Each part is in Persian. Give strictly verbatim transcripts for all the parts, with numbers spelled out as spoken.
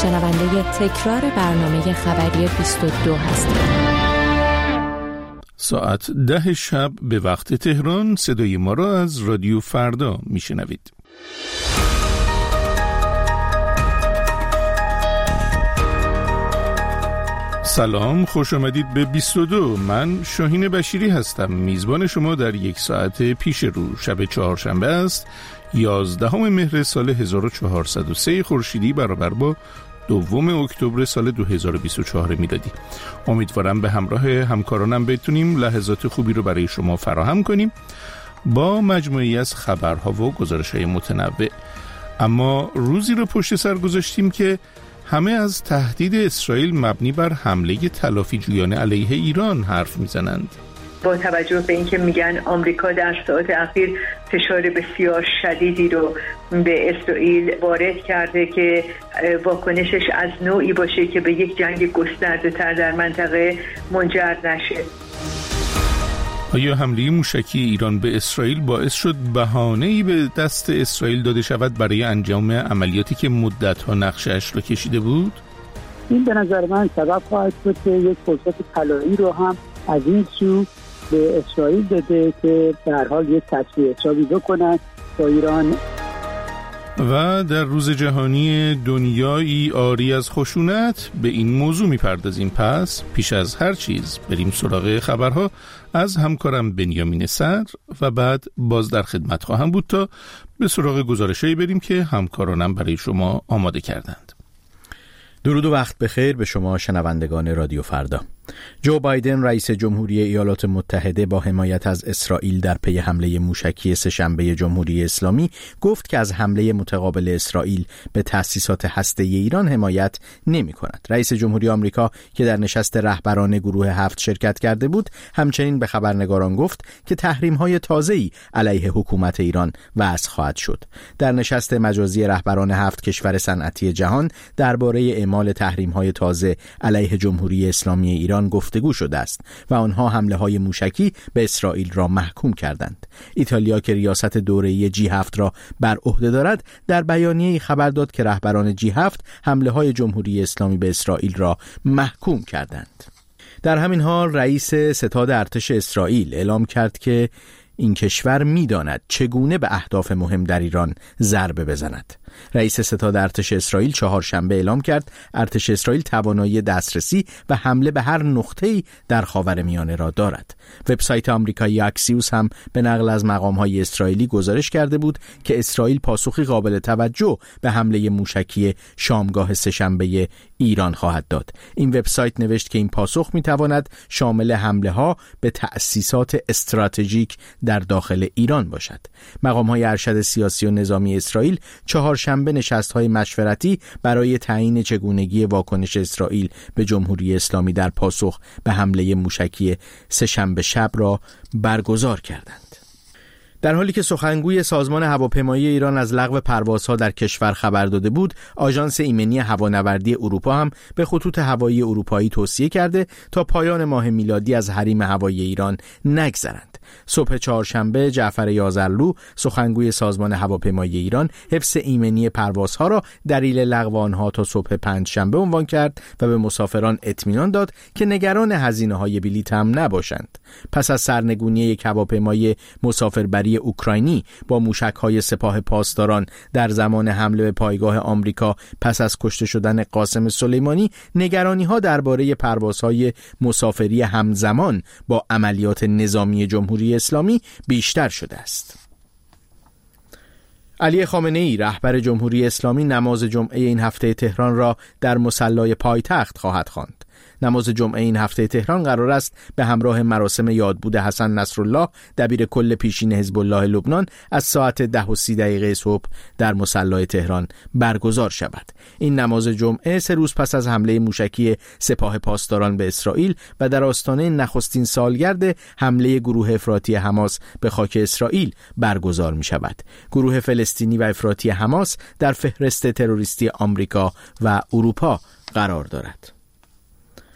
شنونده تکرار برنامه خبری بیست و دو هستید. ساعت ده شب به وقت تهران صدای ما را از رادیو فردا میشنوید. سلام، خوش آمدید به بیست و دو. من شاهین بشیری هستم، میزبان شما در یک ساعت پیش رو. شب چهارشنبه است، یازدهم مهر سال هزار و چهارصد و سه خورشیدی برابر با دوم اکتبر سال دو هزار و بیست و چهار میلادی. امیدوارم به همراه همکارانم بتونیم لحظات خوبی رو برای شما فراهم کنیم با مجموعی از خبرها و گزارش‌های متنوع. اما روزی رو پشت سر گذاشتیم که همه از تهدید اسرائیل مبنی بر حمله تلافی جویانه علیه ایران حرف میزنند. با توجه به اینکه میگن آمریکا در ساعات اخیر فشار بسیار شدیدی رو به اسرائیل وارد کرده که واکنشش از نوعی باشه که به یک جنگ گسترده‌تر در منطقه منجر نشه. آیا حمله موشکی ایران به اسرائیل باعث شد بهانه‌ای به دست اسرائیل داده شود برای انجام عملیاتی که مدت‌ها نقشه‌اش را کشیده بود؟ این به نظر من سبب خواهد شد که یک فرصت طلایی رو هم از این سو به اسرائیل داده که به هر حال یک تصفیه حسابی بکنند با ایران. و در روز جهانی دنیایی عاری از خشونت به این موضوع می‌پردازیم. پس پیش از هر چیز بریم سراغ خبرها از همکارم بنیامین صدر و بعد باز در خدمت خواهم بود تا به سراغ گزارشایی بریم که همکارانم برای شما آماده کردند. درود و وقت بخیر به شما شنوندگان رادیو فردا. جو بایدن رئیس جمهوری ایالات متحده با حمایت از اسرائیل در پی حمله موشکی سه‌شنبه جمهوری اسلامی گفت که از حمله متقابل اسرائیل به تأسیسات هسته‌ای ایران حمایت نمی‌کند. رئیس جمهوری آمریکا که در نشست رهبران گروه هفت شرکت کرده بود، همچنین به خبرنگاران گفت که تحریم‌های تازه‌ای علیه حکومت ایران وضع خواهد شد. در نشست مجازی رهبران هفت کشور صنعتی جهان درباره اعمال تحریم‌های تازه علیه جمهوری اسلامی ایران گفتگو شده است و آنها حمله های موشکی به اسرائیل را محکوم کردند. ایتالیا که ریاست دوره‌ای جی هفت را بر عهده دارد در بیانیه‌ای خبر داد که رهبران جی هفت حمله های جمهوری اسلامی به اسرائیل را محکوم کردند. در همین حال رئیس ستاد ارتش اسرائیل اعلام کرد که این کشور می‌داند چگونه به اهداف مهم در ایران ضربه بزند. رئیس ستاد ارتش اسرائیل چهارشنبه اعلام کرد ارتش اسرائیل توانایی دسترسی و حمله به هر نقطه‌ای در خاورمیانه را دارد. وبسایت آمریکایی اکسیوس هم به نقل از مقام‌های اسرائیلی گزارش کرده بود که اسرائیل پاسخی قابل توجه به حمله موشکی شامگاه سه‌شنبه ایران خواهد داد. این وبسایت نوشت که این پاسخ می‌تواند شامل حمله‌ها به تأسیسات استراتژیک در داخل ایران باشد. مقام‌های ارشد سیاسی و نظامی اسرائیل چهارشنبه نشست‌های مشورتی برای تعیین چگونگی واکنش اسرائیل به جمهوری اسلامی در پاسخ به حمله موشکی سه‌شنبه شب را برگزار کردند. در حالی که سخنگوی سازمان هواپیمایی ایران از لغو پروازها در کشور خبر داده بود، آژانس ایمنی هوانوردی اروپا هم به خطوط هوایی اروپایی توصیه کرده تا پایان ماه میلادی از حریم هوایی ایران نگذرند. صبح چهارشنبه جعفر یازرلو سخنگوی سازمان هواپیمایی ایران حفظ ایمنی پروازها را دلیل لغو آنها تا صبح پنجشنبه عنوان کرد و به مسافران اطمینان داد که نگران هزینه‌های بلیط هم نباشند. پس از سرنگونی یک هواپیمای مسافربری اوکراینی با موشک‌های سپاه پاسداران در زمان حمله به پایگاه آمریکا پس از کشته شدن قاسم سلیمانی، نگرانی‌ها درباره پروازهای مسافری همزمان با عملیات نظامی جمهوری اسلامی بیشتر شده است. علی خامنه‌ای رهبر جمهوری اسلامی نماز جمعه این هفته تهران را در مصلی پایتخت خواهد خواند. نماز جمعه این هفته تهران قرار است به همراه مراسم یادبود حسن نصرالله دبیر کل پیشین حزب الله لبنان از ساعت ده و سی دقیقه صبح در مصلی تهران برگزار شود. این نماز جمعه سه روز پس از حمله موشکی سپاه پاسداران به اسرائیل و در آستانه نخستین سالگرد حمله گروه افراطی حماس به خاک اسرائیل برگزار می شود. گروه فلسطینی و افراطی حماس در فهرست تروریستی آمریکا و اروپا قرار دارد.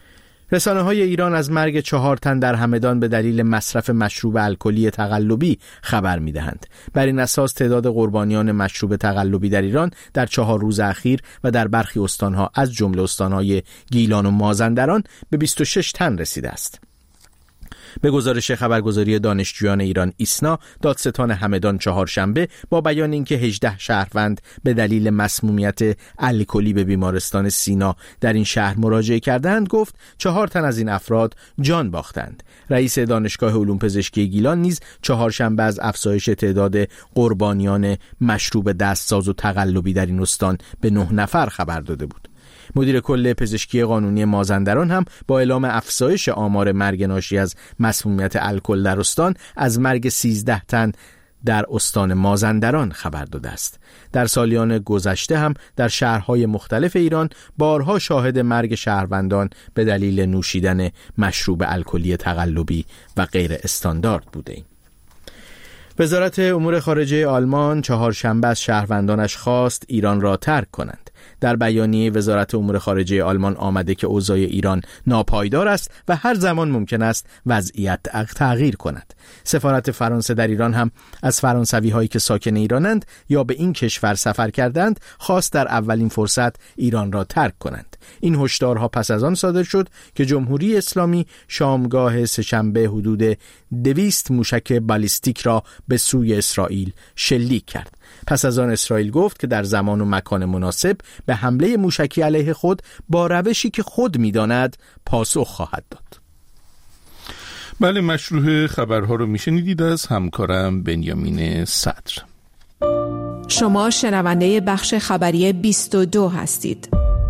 رسانه‌های ایران از مرگ چهار تن در همدان به دلیل مصرف مشروب الکلی تقلبی خبر می‌دهند. بر این اساس تعداد قربانیان مشروب تقلبی در ایران در چهار روز اخیر و در برخی استان‌ها از جمله استان‌های گیلان و مازندران به بیست و شش تن رسیده است. به گزارش خبرگزاری دانشجویان ایران ایسنا، دادستان همدان چهارشنبه با بیان اینکه هجده شهروند به دلیل مسمومیت الکلی به بیمارستان سینا در این شهر مراجعه کردند، گفت چهار تن از این افراد جان باختند. رئیس دانشگاه علوم پزشکی گیلان نیز چهارشنبه از افزایش تعداد قربانیان مشروب دستساز و تقلبی در این استان به نه نفر خبر داده بود. مدیر کل پزشکی قانونی مازندران هم با اعلام افزایش آمار مرگ ناشی از مسمومیت الکل در استان از مرگ سیزده تن در استان مازندران خبر داده است. در سالیان گذشته هم در شهرهای مختلف ایران بارها شاهد مرگ شهروندان به دلیل نوشیدن مشروب الکلی تقلبی و غیر استاندارد بوده ایم. وزارت امور خارجه آلمان چهارشنبه از شهروندانش خواست ایران را ترک کنند. در بیانیه وزارت امور خارجه آلمان آمده که اوضاع ایران ناپایدار است و هر زمان ممکن است وضعیت تغییر کند. سفارت فرانسه در ایران هم از فرانسوی هایی که ساکن ایرانند یا به این کشور سفر کردند خواست در اولین فرصت ایران را ترک کنند. این هشدارها پس از آن صادر شد که جمهوری اسلامی شامگاه سه‌شنبه حدود دویست موشک بالیستیک را به سوی اسرائیل شلیک کرد. پس از آن اسرائیل گفت که در زمان و مکان مناسب به حمله موشکی علیه خود با روشی که خود می‌داند پاسخ خواهد داد. بله، مشروع خبرها رو میشنیدید از همکارم بنیامین صدر. شما شنونده بخش خبری بیست و دو هستید.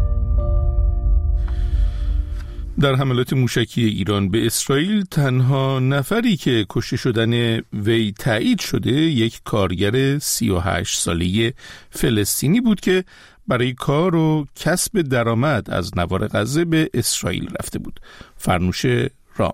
در حملات موشکی ایران به اسرائیل تنها نفری که کشته شدن وی تایید شده یک کارگر سی و هشت ساله فلسطینی بود که برای کار و کسب درآمد از نوار غزه به اسرائیل رفته بود. فرنوش رام.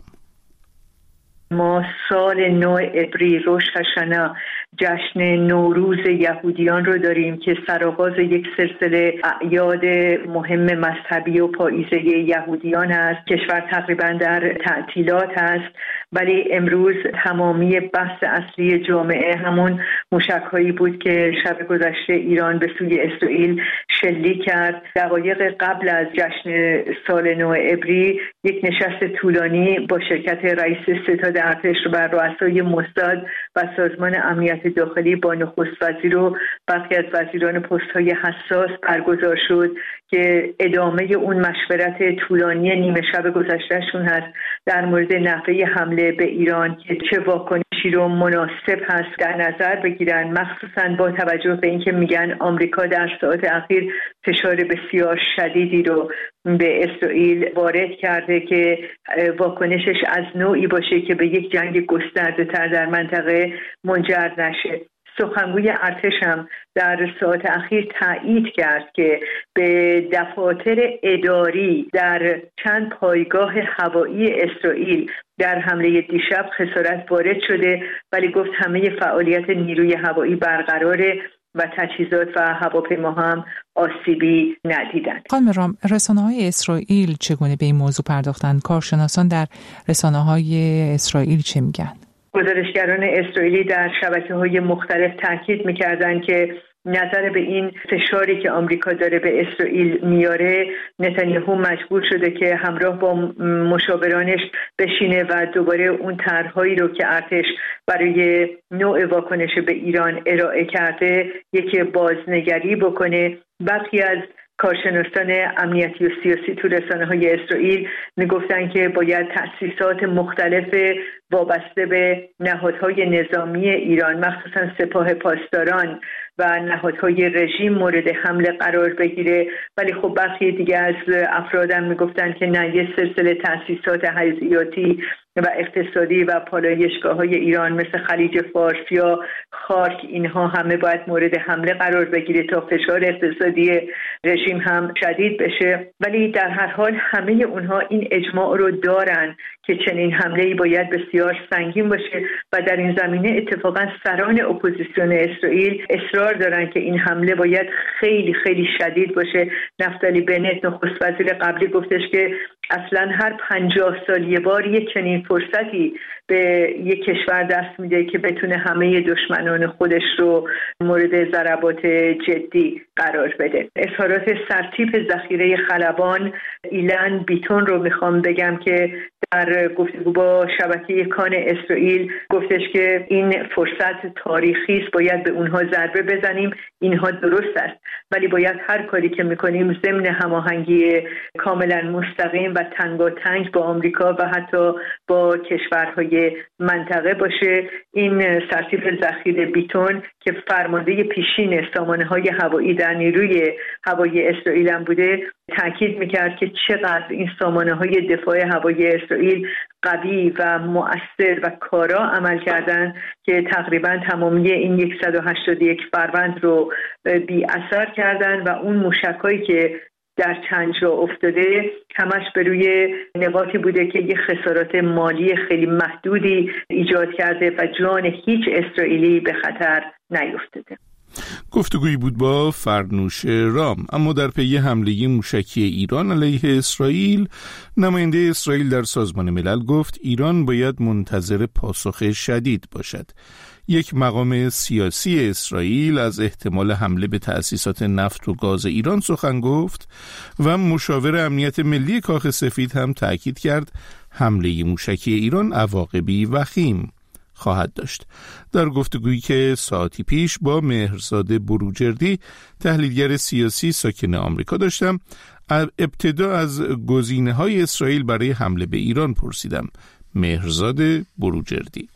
ما سال نو عبری روش هاشانا، جشن نوروز یهودیان رو داریم که سرآغاز یک سلسله اعیاد مهم مذهبی و پاییزه یهودیان است. کشور تقریبا در تعطیلات است، ولی امروز تمامی بحث اصلی جامعه همون موشک‌هایی بود که شب گذشته ایران به سوی اسرائیل شلیک کرد. دقایق قبل از جشن سال نو عبری یک نشست طولانی با شرکت رئیس ستاد ارتش و رؤسای موساد و سازمان امنیت داخلی با نخست وزیر و برخی از وزیران پست‌های حساس برگزار شد که ادامه اون مشورت طولانی نیمه شب گذشتهشون هست در مورد نحوه حمله به ایران که چه واکنشی رو مناسب هست در نظر بگیرن، مخصوصاً با توجه به اینکه میگن آمریکا در ساعات اخیر فشار بسیار شدیدی رو به اسرائیل وارد کرده که واکنشش از نوعی باشه که به یک جنگ گسترده‌تر در منطقه منجر نشه. سخنگوی ارتش هم در ساعات اخیر تایید کرد که به دفاتر اداری در چند پایگاه هوایی اسرائیل در حمله دیشب خسارت وارد شده، ولی گفت همه فعالیت نیروی هوایی برقراره و تجهیزات و هواپیماها هم آسیبی ندیدند. خانم رام، رسانه‌های اسرائیل چگونه به این موضوع پرداختند؟ کارشناسان در رسانه‌های اسرائیل چه میگن؟ گزارشگران اسرائیلی در شبکه‌های مختلف تاکید می‌کردند که نظر به این فشاری که آمریکا داره به اسرائیل میاره، نتانیاهو مجبور شده که همراه با مشاورانش بشینه و دوباره اون طرح‌هایی رو که ارتش برای نوع واکنش به ایران ارائه کرده یک بازنگری بکنه. برخی از کارشناسان امنیتی و سیاسی تو رسانه‌های اسرائیل میگفتن که باید تأسیسات مختلف وابسته به نهادهای نظامی ایران، مخصوصا سپاه پاسداران و نهادهای رژیم مورد حمله قرار بگیره، ولی خب برخی دیگه از افرادم میگفتن که نه، یه سلسله تأسیسات حیاتیاتی و اقتصادی و پالایشگاه‌های ایران مثل خلیج فارس یا خارک، اینها همه باید مورد حمله قرار بگیره تا فشار اقتصادی رژیم هم شدید بشه. ولی در هر حال همه اونها این اجماع رو دارن که چنین حمله‌ای باید بسیار سنگین باشه و در این زمینه اتفاقا سران اپوزیسیون اسرائیل اصرار دارن که این حمله باید خیلی خیلی شدید باشه. نفتالی بنت نخست وزیر قبلی گفتش که اصلا هر پنجاه سال یه بار یک چنین فرصتی به یک کشور دست میده که بتونه همه دشمنان خودش رو مورد ضربات جدی قرار بده. اظهارات سرتیپ ذخیره خلبان ایلن بیتون رو میخوام بگم که در گفتگو با شبکه کان اسرائیل گفتش که این فرصت تاریخی است، باید به اونها ضربه بزنیم. اینها درست است، ولی باید هر کاری که میکنیم ضمن هماهنگی کاملا مستقیم و تنگاتنگ با آمریکا و حتی با کشورهای منطقه باشه. این سرتیپ ذخیره بیتون که فرمانده پیشین سامانه‌های هوایی در نیروی هوایی اسرائیل هم بوده، تاکید میکرد که چقدر این سامانه‌های دفاع هوایی اسرائیل قوی و مؤثر و کارا عمل کردن که تقریبا تمامی این صد و هشتاد و یک فروند رو بی اثر کردن و اون موشکایی که در چند جا افتاده همش به روی نقاطی بوده که یه خسارات مالی خیلی محدودی ایجاد کرده و جان هیچ اسرائیلی به خطر نیفتاده. گفتگویی بود با فرنوش رام. اما در پی حمله موشکی ایران علیه اسرائیل، نماینده اسرائیل در سازمان ملل گفت ایران باید منتظر پاسخ شدید باشد. یک مقام سیاسی اسرائیل از احتمال حمله به تأسیسات نفت و گاز ایران سخن گفت و مشاور امنیت ملی کاخ سفید هم تأکید کرد حمله موشکی ایران عواقبی وخیم خواهد داشت. در گفتگویی که ساعتی پیش با مهرزاد بروجردی، تحلیلگر سیاسی ساکن آمریکا، داشتم، ابتدا از گزینه‌های اسرائیل برای حمله به ایران پرسیدم. مهرزاد بروجردی: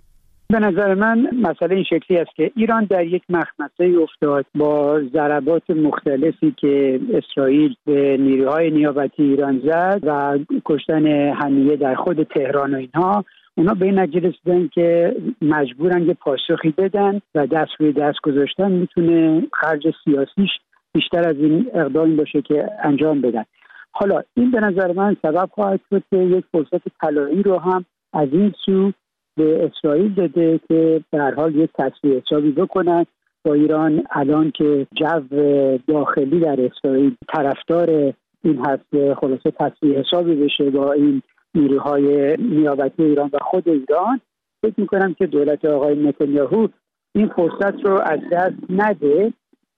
به نظر من مسئله این شکلی است که ایران در یک مخمصه افتاد با ضربات مختلفی که اسرائیل به نیروهای نیابتی ایران زد و کشتن حمیه در خود تهران و اینها. اونا به این نتیجه رسیدن که مجبورن یه پاسخی بدن و دست روی دست گذاشتن میتونه خرج سیاسیش بیشتر از این اقدامی باشه که انجام بدن. حالا این به نظر من سبب خواهد شد که یک فرصت طلایی رو هم از این سو به اسرائیل داده که به هر حال یک تصفیه حسابی بکنن با ایران. الان که جو داخلی در اسرائیل طرفدار این هست خلاصه تصفیه حسابی بشه با این نیروهای نیابتی ایران و خود ایران، فکر میکنم که دولت آقای نتانیاهو این فرصت رو از دست نده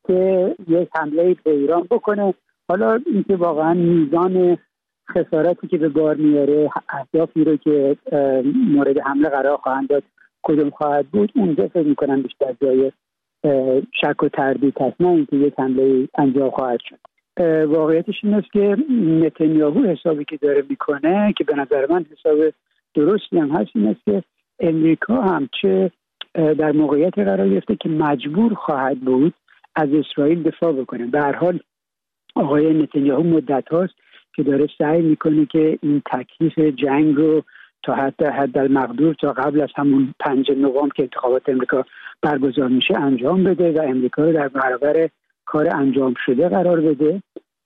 که یک حمله به ایران بکنه. حالا اینکه واقعا میزان خسارتی که به بار میاره، اهدافی رو که مورد حمله قرار خواهند داد کدوم خواهد بود، اونجا فکر میکنم بیشتر جای شک و تردید هست، نه اینکه یک حمله انجام خواهد شد. واقعیتش این است که نتانیاهو حسابی که داره میکنه که به نظر من حساب درستی هم هست، این است که امریکا هم چه در موقعیت قرار گرفته که مجبور خواهد بود از اسرائیل دفاع بکنه. به هر حال آقای نتانیاهو مدت هاست که داره سعی میکنه که این تکلیف جنگ رو تا حد حد المقدور تا قبل از همون پنجم نوامبر که انتخابات امریکا برگزار میشه انجام بده و امریکا رو در برابر کار انجام شده قرار بده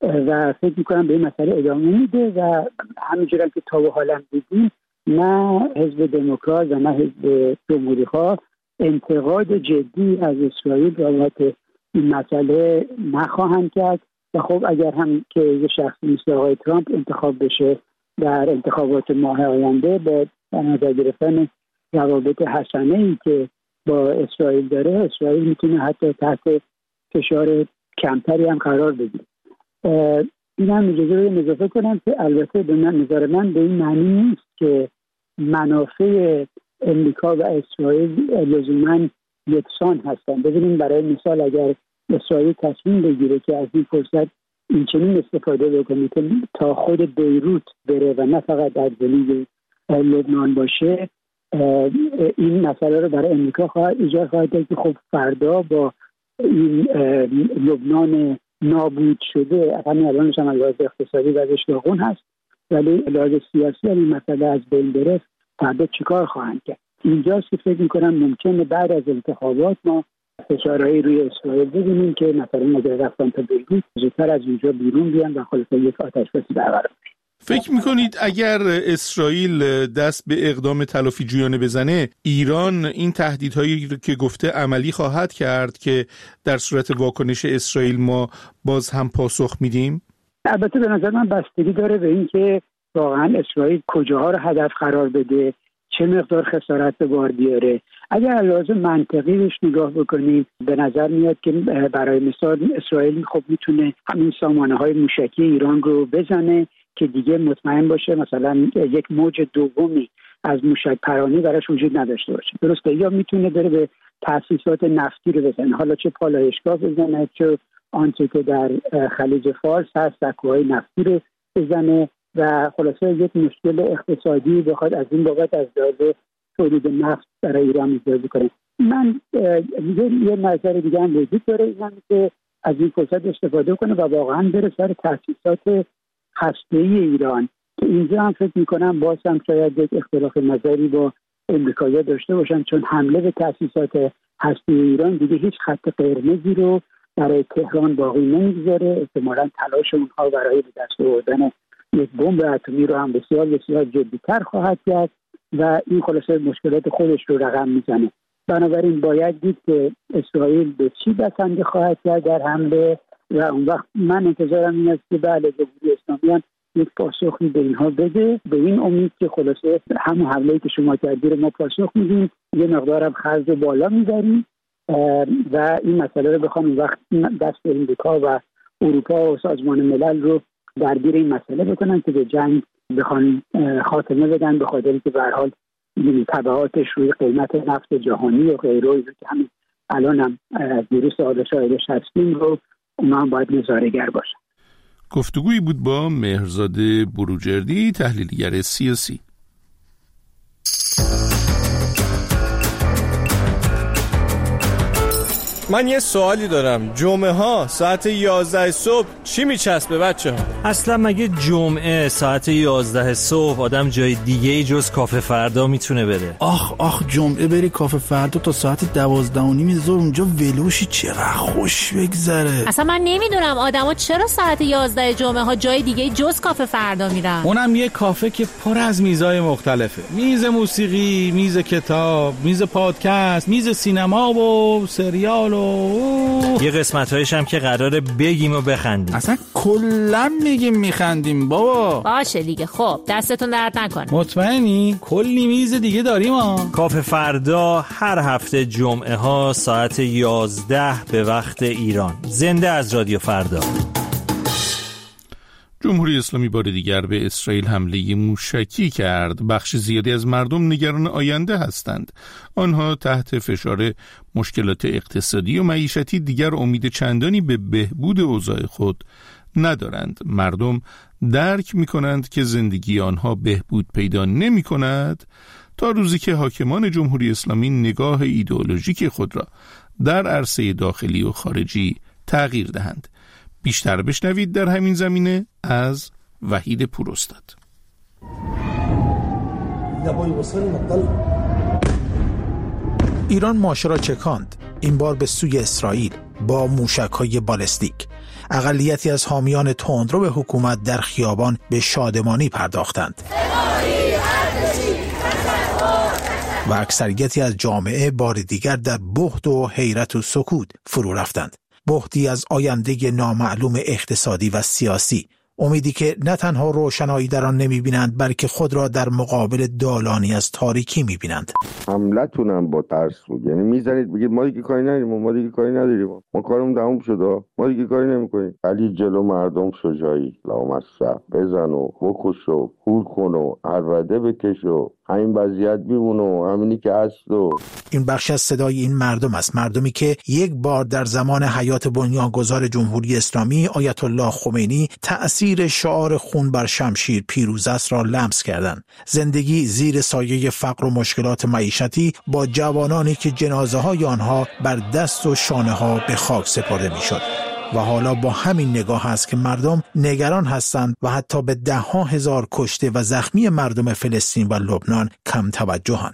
و فکر میکنم به این مسئله ادامه میده و همینجوری که تا به حالا دیدیم نه حزب دموکرات و نه حزب جمهوری‌ها انتقاد جدی از اسرائیل بابت این مسئله نخواهند کرد و خب اگر هم که یه شخصی مثل آقای ترامپ انتخاب بشه در انتخابات ماه آینده به نظر گرفتن روابط حسنه‌ای که با اسرائیل داره، اسرائیل میتونه حتی تحت فشار کمتری هم قرار بگیره. این هم اجازه بدیم اضافه کنم که البته به من نظر من به این معنی نیست که منافع امریکا و اسرائیل لزوما یکسان هستن. ببینیم برای مثال اگر اسرائیل تصمیم بگیره که از این فرصت این چنین استفاده بکنه که تا خود بیروت بره و نه فقط در جنوب لبنان باشه، این مسئله رو برای امریکا خواهد ایجاد خواهد داشت که خب فردا با این لبنان نابود شده، همین الانش هم از لحاظ اقتصادی وضعش داغون هست، ولی لحاظ سیاسی این مسئله از بین بره فردا چیکار خواهند کرد. اینجاست که فکر میکنم ممکنه بعد از انتخابات ما فشارهایی روی اسرائیل ببینیم که مثلا اگر رفتن تا بیروت زودتر از اونجا بیرون بیان و خلاصه یک آتش‌بسی برقرار بشه. فکر میکنید اگر اسرائیل دست به اقدام تلافی جویانه بزنه، ایران این تهدیدهایی که گفته عملی خواهد کرد که در صورت واکنش اسرائیل ما باز هم پاسخ میدیم؟ البته به نظر من بستگی داره به این که واقعا اسرائیل کجاها رو هدف قرار بده، چه مقدار خسارت به بار بیاره. اگر لازم منطقی بهش نگاه بکنیم به نظر میاد که برای مثال اسرائیل خب میتونه همین سامانه‌های موشکی ایران رو بزنه که دیگه مطمئن باشه مثلا یک موج دومی از موشک پرانی براش وجود نداشته باشه. درسته؟ یا میتونه بره به تأسیسات نفتی رو بزنه، حالا چه پالایشگاه بزنه چه آنچه که در خلیج فارس هست سکوهای نفتی رو بزنه و خلاصه یک مشکل اقتصادی بخواد از این بابت از لحاظ تولید نفت برای ایران ایجاد کنه. من یه نظر دیگه هم وجود داره، اینم که از این فرصت استفاده کنه و واقعا بره سر تأسیسات هسته‌ای ایران که اینجا هم فکر می‌کنم باز هم شاید یک اختلاف نظری با امریکایی‌ها داشته باشن، چون حمله به تأسیسات هسته‌ای ایران دیگه هیچ خط قرمزی رو برای تهران باقی نمیگذاره. احتمالاً تلاش اونها برای به دست آوردن یک بمب اتمی رو هم بسیار بسیار جدی‌تر خواهد کرد و این خلاصه مشکلات خودش رو رقم میزنه. بنابراین باید دید که اسرائیل به چی بسنده خواهد کرد در حمله و اون وقت من انتظارم این است که بله جمهوری اسلامی هم یک پاسخی به اینها بده، به این امید که خلاصه همون حمله‌ای که شما کردید ما پاسخ میدیم، یه مقدارم خرج بالا می‌بریم و این مسئله رو بخوام این وقت دست امریکا و اروپا و سازمان ملل رو درگیر این مسئله بکنن که به جنگ بخوان خاتمه بدن، به خاطر اینکه به هر حال تبعاتش روی قیمت نفت جهانی و غیره که همین الان هم ویروس حالا شاهدش هستیم رو اونا هم باید نظاره‌گر باشن. گفتگویی بود با مهرزاد بروجردی، تحلیلگر سیاسی. من یه سوالی دارم، جمعه ها ساعت یازده صبح چی میچسبه بچه ها؟ اصلا مگه جمعه ساعت یازده صبح آدم جای دیگه ای جز کافه فردا میتونه بره؟ آخ آخ جمعه بری کافه فردا تا ساعت دوازده و نیم ظهر اونجا ولوشی چقدر خوش بگذره. اصلا من نمیدونم آدما چرا ساعت یازده جمعه ها جای دیگه جز کافه فردا میرن. اونم یه کافه که پر از میزای مختلفه، میز موسیقی، میز کتاب، میز پادکست، میز سینما و سریال. یه قسمت‌هایش هم که قراره بگیم و بخندیم. اصلا کلا میگیم میخندیم بابا. باشه دیگه، خب دستتون درد نکنه. مطمئنی؟ کلی میز دیگه داریم ها. کافه فردا هر هفته جمعه ها ساعت یازده به وقت ایران. زنده از رادیو فردا. جمهوری اسلامی بار دیگر به اسرائیل حمله موشکی کرد. بخش زیادی از مردم نگران آینده هستند. آنها تحت فشار مشکلات اقتصادی و معیشتی دیگر امید چندانی به بهبود اوضاع خود ندارند. مردم درک می کنند که زندگی آنها بهبود پیدا نمی کند تا روزی که حاکمان جمهوری اسلامی نگاه ایدئولوژیک خود را در عرصه داخلی و خارجی تغییر دهند. بیشتر بشنوید در همین زمینه از وحید پوراستاد. ایران ماشه را چکاند، این بار به سوی اسرائیل با موشک‌های بالستیک. اقلیتی از حامیان تندرو به حکومت در خیابان به شادمانی پرداختند و اکثریتی از جامعه بار دیگر در بهت و حیرت و سکوت فرو رفتند. بهتی از آینده نامعلوم اقتصادی و سیاسی، امیدی که نه تنها روشنایی در آن نمی‌بینند بلکه خود را در مقابل دالانی از تاریکی می‌بینند. حملتون هم با ترس بود، یعنی میزنید بگید ما دیگه کاری نداریم، ما دیگه کاری نداریم، ما کارمون تموم شده، ما دیگه کاری نمی‌کنیم. ولی جلو مردم شجاعی لامصب بزن و بکش و خور کن و عربده بکش و همین وضعیت بیمونه و همینی که هست. و این بخش از صدای این مردم است، مردمی که یک بار در زمان حیات بنیانگذار جمهوری اسلامی آیت الله خمینی تأثیر شعار خون بر شمشیر پیروز است را لمس کردند. زندگی زیر سایه فقر و مشکلات معیشتی با جوانانی که جنازه های آنها بر دست و شانه ها به خاک سپرده می شد. و حالا با همین نگاه است که مردم نگران هستند و حتی به ده ها هزار کشته و زخمی مردم فلسطین و لبنان کم توجهند.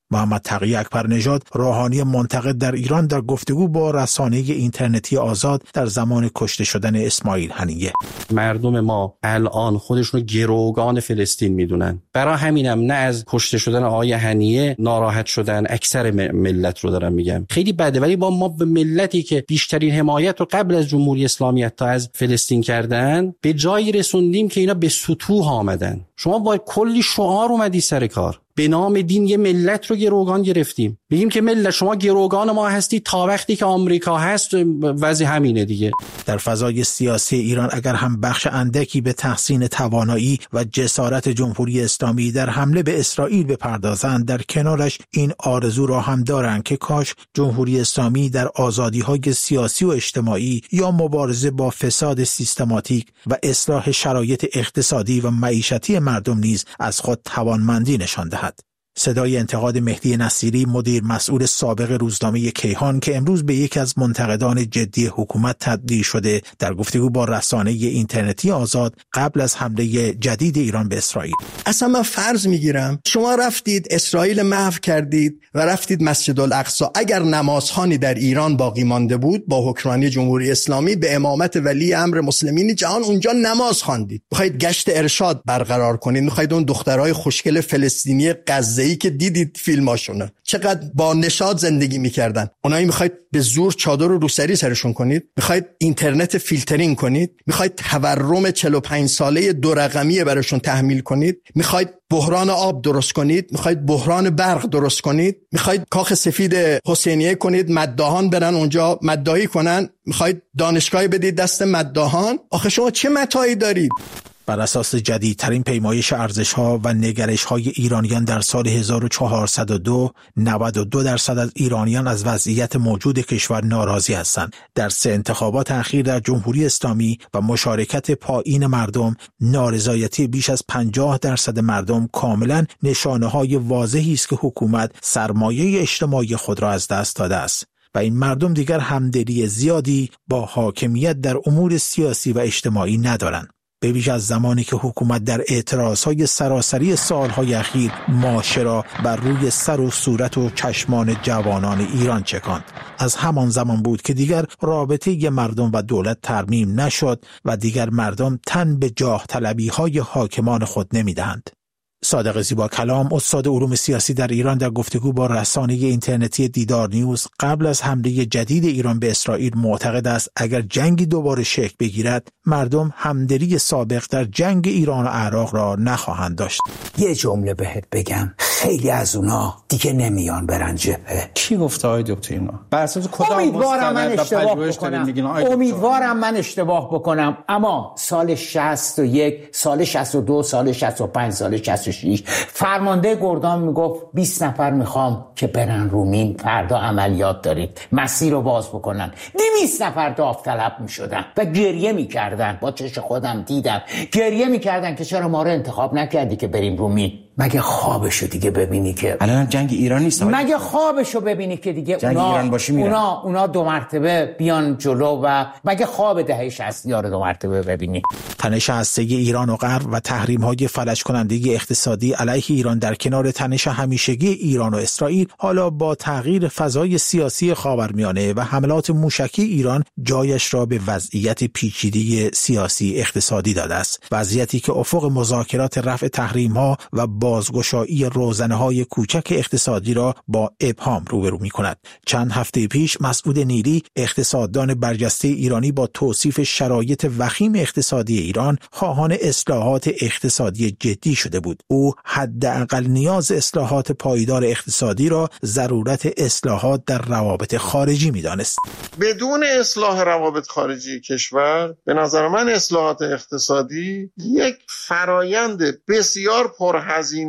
محمد تقی اکبرنژاد، روحانی منتقد در ایران، در گفتگو با رسانه اینترنتی آزاد در زمان کشته شدن اسماعیل هنیه: مردم ما الان خودشون رو گروگان فلسطین میدونن، برای همینم نه از کشته شدن آقای هنیه ناراحت شدن، اکثر ملت رو دارم میگم. خیلی بده، ولی با ما به ملتی که بیشترین حمایت رو قبل از جمهوری اسلامی تا از فلسطین کردن به جایی رسوندیم که اینا به سطوح آمدن. شما با کلی شعار اومدی سر کار، به نام دین یه ملت رو گروگان گرفتیم، بگیم که ملت شما گروگان ما هستی تا وقتی که آمریکا هست، وضع همینه دیگه. در فضای سیاسی ایران اگر هم بخش اندکی به تحسین توانایی و جسارت جمهوری اسلامی در حمله به اسرائیل بپردازند، در کنارش این آرزو را هم دارند که کاش جمهوری اسلامی در آزادی‌های سیاسی و اجتماعی یا مبارزه با فساد سیستماتیک و اصلاح شرایط اقتصادی و معیشتی مردم نیز از خود توانمندی نشان دهد. صدای انتقاد مهدی نصیری، مدیر مسئول سابق روزنامه کیهان که امروز به یکی از منتقدان جدی حکومت تبدیل شده، در گفتگو با رسانه اینترنتی آزاد قبل از حمله جدید ایران به اسرائیل: اصلا من فرض میگیرم شما رفتید اسرائیل محو کردید و رفتید مسجد الاقصی، اگر نمازخوانی در ایران باقی مانده بود با حکمرانی جمهوری اسلامی به امامت ولی امر مسلمین جهان اونجا نماز خواندید، میخواید گشت ارشاد برقرار کنید، میخواید اون دخترای خوشگل فلسطینی غزه ای که دیدید فیلماشونه چقدر با نشاط زندگی میکردن، اونایی میخواید به زور چادر رو روسری سرشون کنید، میخواید اینترنت فیلترینگ کنید، میخواید تورم چهل و پنج ساله دو رقمی براشون تحمیل کنید، میخواید بحران آب درست کنید، میخواید بحران برق درست کنید، میخواید کاخ سفید حسینیه کنید، مداحان برن اونجا مداحی کنن، میخواید دانشگاهی بدید دست مداحان. آخه شما چه متاعی دارید؟ بر اساس جدیدترین پیمایش ارزش‌ها و نگرش‌های ایرانیان در سال هزار و چهارصد و دو، نود و دو درصد از ایرانیان از وضعیت موجود کشور ناراضی هستند. در سه انتخابات اخیر در جمهوری اسلامی و مشارکت پایین مردم، نارضایتی بیش از پنجاه درصد مردم کاملاً نشانه‌های واضحی است که حکومت سرمایه اجتماعی خود را از دست داده است و این مردم دیگر همدلی زیادی با حاکمیت در امور سیاسی و اجتماعی ندارند. به ویژه از زمانی که حکومت در اعتراضهای سراسری سالهای اخیر ماشه را بر روی سر و صورت و چشمان جوانان ایران چکاند. از همان زمان بود که دیگر رابطه مردم و دولت ترمیم نشد و دیگر مردم تن به جاه طلبی های حاکمان خود نمیدهند. صادق زیبا کلام، استاد علوم سیاسی در ایران، در گفتگو با رسانه اینترنتی دیدار نیوز قبل از حمله جدید ایران به اسرائیل معتقد است اگر جنگی دوباره شکل بگیرد، مردم همدلی سابق در جنگ ایران و عراق را نخواهند داشت. یه جمله بهت بگم، خیلی از اونا دیگه نمیان برن جبهه. کی گفته آقای دکتر اینا؟ بر اساس کدام امیدوارم من اشتباه بکنم. امیدوارم من اشتباه بکنم، اما سال شصت و یک، سال شصت و دو، سال شصت و پنج، سال شصت و شش فرمانده گردان میگفت بیست نفر میخوام که برن رومین، فردا عملیات دارید، مسیر رو باز بکنن. دویست نفر داوطلب میشدن و گریه میکردن، با چشم خودم دیدم گریه میکردن که چرا ما رو انتخاب نکردی که بریم رومین. مگه خوابشو دیگه ببینی که الان جنگ ایران نیست؟ مگه خوابشو ببینی که دیگه جنگ اونا ایران باشه میرن. اونا اونا دو مرتبه بیان جلو و مگه خواب دهه شصت رو دو مرتبه ببینی؟ تنش هسته‌ای ایران و غرب و تحریم‌های فلج کننده اقتصادی علیه ایران در کنار تنش همیشگی ایران و اسرائیل، حالا با تغییر فضای سیاسی خاورمیانه و حملات موشکی ایران جایش را به وضعیت پیچیده سیاسی اقتصادی داده است. وضعیتی که افق مذاکرات رفع تحریم‌ها و بازگشایی روزنه‌های کوچک اقتصادی را با ابهام روبرو می‌کند. چند هفته پیش مسعود نیلی، اقتصاددان برجسته ایرانی، با توصیف شرایط وخیم اقتصادی ایران خواهان اصلاحات اقتصادی جدی شده بود. او حداقل نیاز اصلاحات پایدار اقتصادی را ضرورت اصلاحات در روابط خارجی می‌دانست. بدون اصلاح روابط خارجی کشور، به نظر من اصلاحات اقتصادی یک فرایند بسیار پرهزینه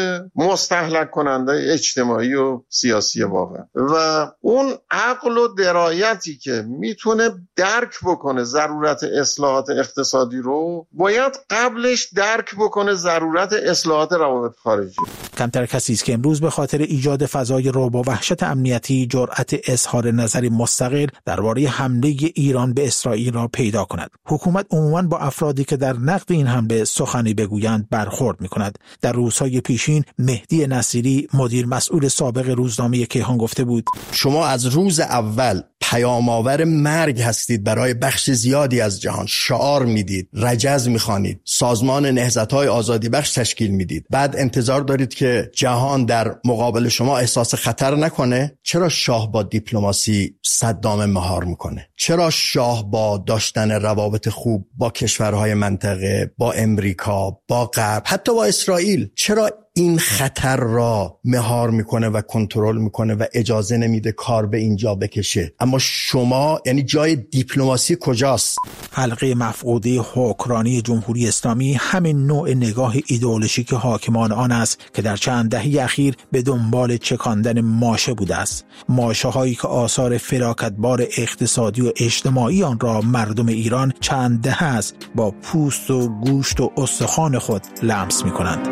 مستهلک کننده اجتماعی و سیاسی واقعا، و اون عقل و درایتی که میتونه درک بکنه ضرورت اصلاحات اقتصادی رو، باید قبلش درک بکنه ضرورت اصلاحات روابط خارجی. کمتر کسی است که امروز به خاطر ایجاد فضای رعب و وحشت امنیتی جرأت اظهار نظری مستقل درباره حمله ایران به اسرائیل را پیدا کند. حکومت عموماً با افرادی که در نقد این حمله سخنی بگویند برخورد می‌کند. در روزهای تماس‌های پیشین مهدی نصیری مدیر مسئول سابق روزنامه کیهان گفته بود: شما از روز اول پیام‌آور مرگ هستید برای بخش زیادی از جهان. شعار میدید، رجز میخوانید، سازمان نهضت‌های آزادی بخش تشکیل میدید، بعد انتظار دارید که جهان در مقابل شما احساس خطر نکنه. چرا شاه با دیپلماسی صدام مهار میکنه؟ چرا شاه با داشتن روابط خوب با کشورهای منطقه، با امریکا، با غرب، حتی با اسرائیل، چرا این خطر را مهار میکنه و کنترل میکنه و اجازه نمیده کار به اینجا بکشه؟ اما شما، یعنی جای دیپلماسی کجاست؟ حلقه مفقوده حکمرانی جمهوری اسلامی همین نوع نگاه ایدئولوژیک حاکمان آن است که در چند دهه اخیر به دنبال چکاندن ماشه بوده است. ماشه هایی که آثار فلاکتبار اقتصادی و اجتماعی آن را مردم ایران چند دهه است با پوست و گوشت و استخوان خود لمس میکنند.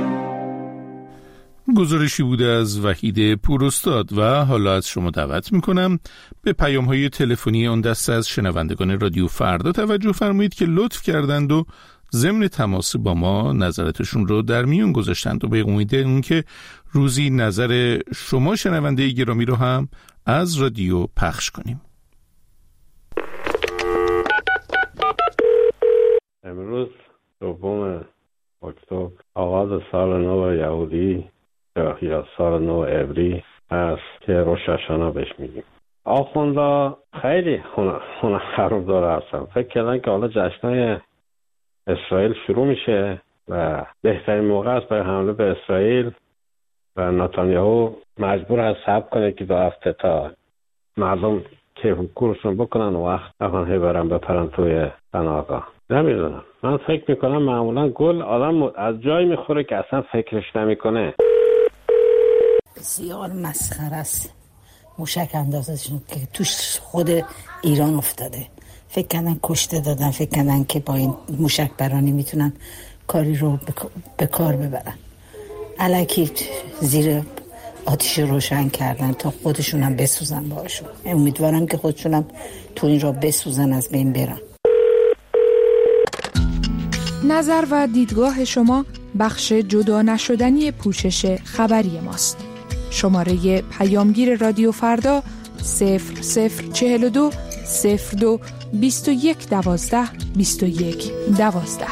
گزارشی بوده از وحید پوراستاد و حالا از شما دعوت میکنم به پیام‌های تلفنی آن دسته از شنوندگان رادیو فردا توجه فرمایید که لطف کردند و ضمن تماس با ما نظراتشون رو در میون گذاشتند و به امید اینکه روزی نظر شما شنونده گرامی رو هم از رادیو پخش کنیم. امروز دوم اکتبر آغاز سال نو یهودی یا سال نو عبری است که روش هاشانا بهش میگیم. آخوندا خیلی هنر داره هستن. فکر کردن که حالا جشنای اسرائیل شروع میشه و بهترین موقع است برای حمله به اسرائیل و نتانیاهو مجبور هست صبر کنه که دو هفته تا مردم کیف و کورشون بکنن و وقت نکنه برن بپرن توی پناهگاه. نمیدونم، من فکر میکنم معمولا گل آدم از جای میخوره که اصلا فکرش نمیکنه. بسیار مسخره است موشک اندازشون که توش خود ایران افتاده. فکر کردن کشته دادن، فکر کردن که با این موشک برانی میتونن کاری رو به کار ببرن. الکی زیر آتیش روشن کردن تا خودشون هم بسوزن باشون. امیدوارم که خودشون هم تو این را بسوزن، از بین برن. نظر و دیدگاه شما بخش جدا نشدنی پوشش خبری ماست. شماره پیامگیر رادیو فردا صفر صفر چهل و دو صفر دو بیست و یک دوازده بیست و یک دوازده.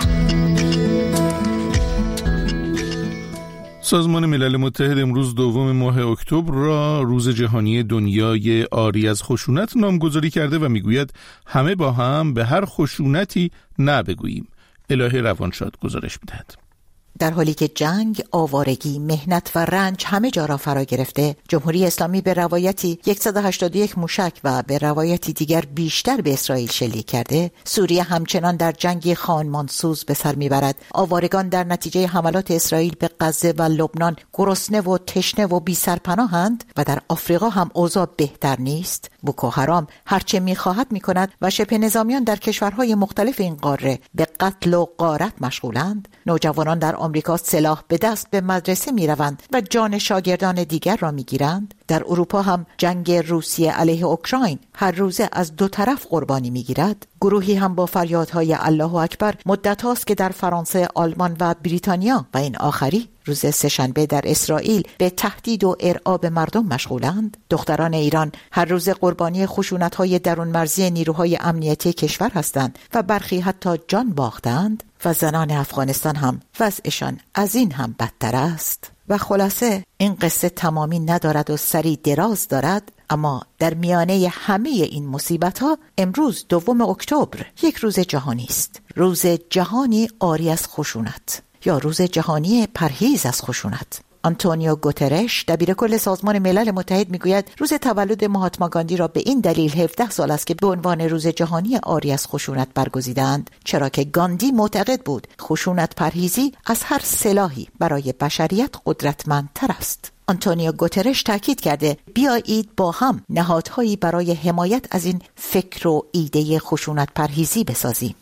سازمان ملل متحد امروز دوم ماه اکتبر را روز جهانی دنیای عاری از خشونت نامگذاری کرده و میگوید همه با هم به هر خشونتی نه بگوییم. الهه روانشاد گزارش میدهد. در حالی که جنگ، آوارگی، مهنت و رنج همه جا را فرا گرفته، جمهوری اسلامی به روایتی صد و هشتاد و یک موشک و به روایتی دیگر بیشتر به اسرائیل شلیک کرده، سوریه همچنان در جنگی خانمانسوز به سر میبرد. آوارگان در نتیجه حملات اسرائیل به غزه و لبنان گرسنه و تشنه و بی سرپناهند و در آفریقا هم اوضاع بهتر نیست. بوکو حرام هرچه میخواهد میکند و شبه نظامیان در کشورهای مختلف این قاره به قتل و غارت مشغولند. نوجوانان در آمریکا سلاح به دست به مدرسه می روند و جان شاگردان دیگر را می گیرند. در اروپا هم جنگ روسیه علیه اوکراین هر روزه از دو طرف قربانی می گیرد. گروهی هم با فریادهای الله اکبر مدت هاست که در فرانسه، آلمان و بریتانیا و این آخری روز سه‌شنبه در اسرائیل به تهدید و ارعاب مردم مشغولند. دختران ایران هر روز قربانی خشونت‌های درون مرزی نیروهای امنیتی کشور هستند و برخی حتی جان باختند و زنان افغانستان هم وضعشان از این هم بدتر است. و خلاصه این قصه تمامی ندارد و سری دراز دارد، اما در میانه همه این مصیبت‌ها امروز دوم اکتبر یک روز جهانی است. روز جهانی عاری از خشونت یا روز جهانی پرهیز از خشونت. آنتونیو گوترش دبیرکل سازمان ملل متحد میگوید روز تولد مهاتما گاندی را به این دلیل هفده سال است که به عنوان روز جهانی عاری از خشونت برگزیدند، چرا که گاندی معتقد بود خشونت پرهیزی از هر سلاحی برای بشریت قدرتمندتر است. آنتونیو گوترش تاکید کرده بیایید با هم نهادهایی برای حمایت از این فکر و ایده خشونت پرهیزی بسازیم.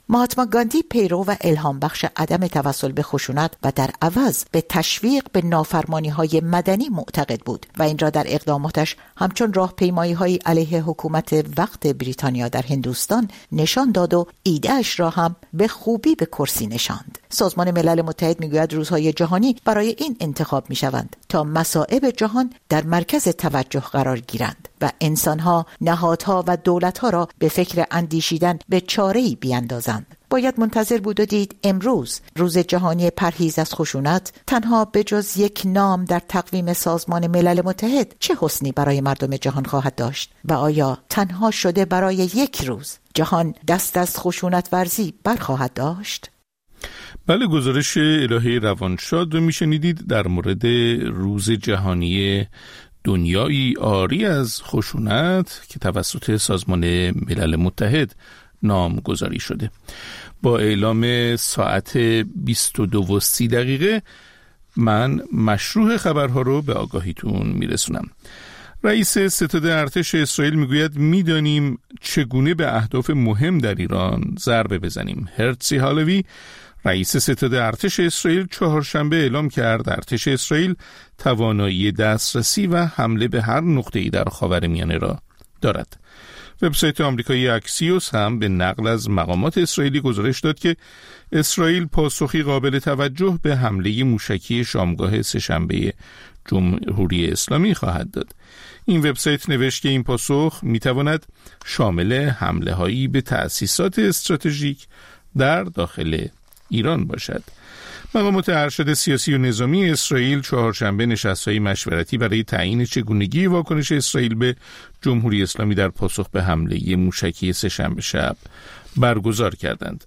مهاتما گاندی پیرو و الهام بخش عدم توسل به خشونت و در عوض به تشویق به نافرمانی‌های مدنی معتقد بود و این را در اقداماتش همچون راهپیمایی‌های علیه حکومت وقت بریتانیا در هندوستان نشان داد و ایده‌اش را هم به خوبی به کرسی نشاند. سازمان ملل متحد میگوید روزهای جهانی برای این انتخاب میشوند تا مصائب جهان در مرکز توجه قرار گیرند و انسانها، نهادها و دولتها را به فکر اندیشیدن به چاره‌ای بیاندازند. باید منتظر بود و دید امروز روز جهانی پرهیز از خشونت تنها به جز یک نام در تقویم سازمان ملل متحد چه حسنی برای مردم جهان خواهد داشت و آیا تنها شده برای یک روز جهان دست از خشونت ورزی برخواهد داشت؟ بله، گزارش الهه روانشاد رو میشنیدید در مورد روز جهانی دنیایی عاری از خشونت که توسط سازمان ملل متحد نامگذاری شده. با اعلام ساعت بیست و دو و سی دقیقه من مشروع خبرها رو به آگاهیتون میرسونم. رئیس ستاد ارتش اسرائیل میگوید میدانیم چگونه به اهداف مهم در ایران ضربه بزنیم. هرتزی هالوی رئیس ستاد ارتش اسرائیل چهارشنبه اعلام کرد ارتش اسرائیل توانایی دسترسی و حمله به هر نقطه‌ای در خاورمیانه را دارد. وبسایت آمریکایی اکسیوس هم به نقل از مقامات اسرائیلی گزارش داد که اسرائیل پاسخی قابل توجه به حمله موشکی شامگاه سه‌شنبه جمهوری اسلامی خواهد داد. این وبسایت نوشت که این پاسخ میتواند شامل حمله هایی به تأسیسات استراتژیک در داخل ایران باشد. مقامات ارشد سیاسی و نظامی اسرائیل چهارشنبه نشست‌های مشورتی برای تعیین چگونگی واکنش اسرائیل به جمهوری اسلامی در پاسخ به حمله موشکی سه‌شنبه شب برگزار کردند.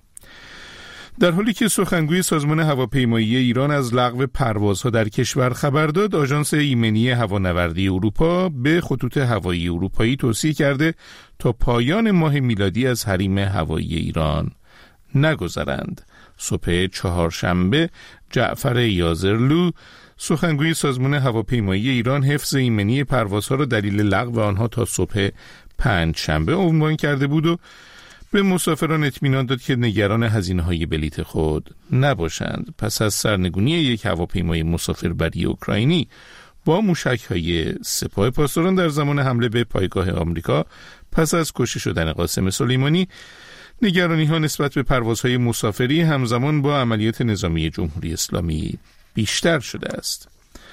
در حالی که سخنگوی سازمان هواپیمایی ایران از لغو پروازها در کشور خبر داد، آژانس ایمنی هوانوردی اروپا به خطوط هوایی اروپایی توصیه کرده تا پایان ماه میلادی از حریم هوایی ایران نگذرند. صبح چهارشنبه جعفر یازرلو سخنگوی سازمان هواپیمایی ایران حفظ ایمنی پروازها را دلیل لغو آنها تا صبح پنجشنبه عنوان کرده بود و به مسافران اطمینان داد که نگران هزینه‌های بلیط خود نباشند. پس از سرنگونی یک هواپیمای مسافربری اوکراینی با موشک‌های سپاه پاسداران در زمان حمله به پایگاه آمریکا پس از کشته شدن قاسم سلیمانی، نگرانی‌ها نسبت به پروازهای مسافری همزمان با عملیات نظامی جمهوری اسلامی بیشتر شده است.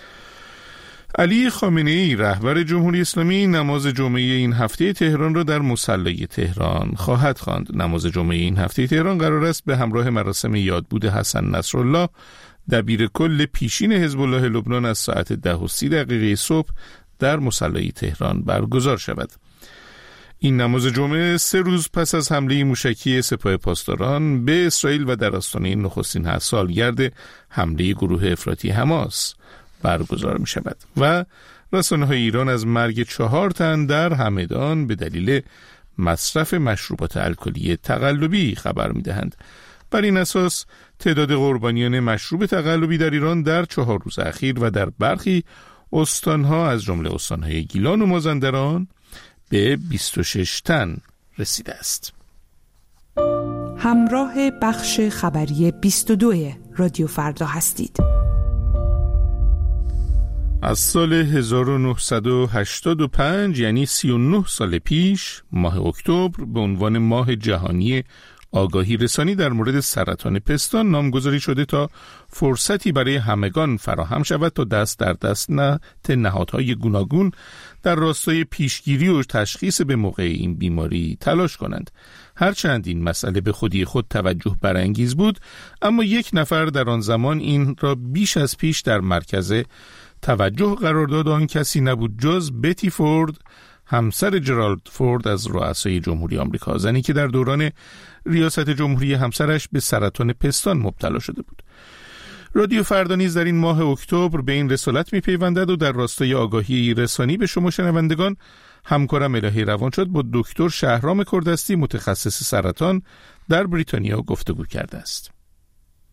علی خامنه‌ای رهبر جمهوری اسلامی نماز جمعه این هفته تهران را در مصلی تهران خواهد خواند. نماز جمعه این هفته تهران قرار است به همراه مراسم یادبود حسن نصرالله دبیر کل پیشین حزب الله لبنان از ساعت ده و سی دقیقه صبح در مصلی تهران برگزار شود. این نماز جمعه سه روز پس از حمله موشکی سپاه پاسداران به اسرائیل و در آستانه نخستین سالگرد حمله گروه افراطی حماس برگزار می شود و رسانه‌های ایران از مرگ چهار تن در همدان به دلیل مصرف مشروبات الکلی تقلبی خبر می دهند. بر این اساس تعداد قربانیان مشروب تقلبی در ایران در چهار روز اخیر و در برخی استانها از جمله استانهای گیلان و مازندران به بیست و شش تن رسیده است. همراه بخش خبری بیست و دو رادیو فردا هستید. از سال هزار و نهصد و هشتاد و پنج یعنی سی و نه سال پیش ماه اکتبر به عنوان ماه جهانی آگاهی رسانی در مورد سرطان پستان نامگذاری شده تا فرصتی برای همگان فراهم شود تا دست در دست نهاد نهادهای گوناگون در راستای پیشگیری و تشخیص به موقع این بیماری تلاش کنند. هرچند این مسئله به خودی خود توجه برانگیز بود، اما یک نفر در آن زمان این را بیش از پیش در مرکز توجه قرار داد. آن کسی نبود جز بتی فورد، همسر جرالد فورد از رؤسای جمهوری آمریکا، زنی که در دوران ریاست جمهوری همسرش به سرطان پستان مبتلا شده بود. رادیو فردا نیز در این ماه اکتبر به این رسالت می‌پیوندد و در راستای آگاهی رسانی به شما شنوندگان همکارم الهه روانشاد با دکتر شهرام کردستی متخصص سرطان در بریتانیا گفتگو کرده است.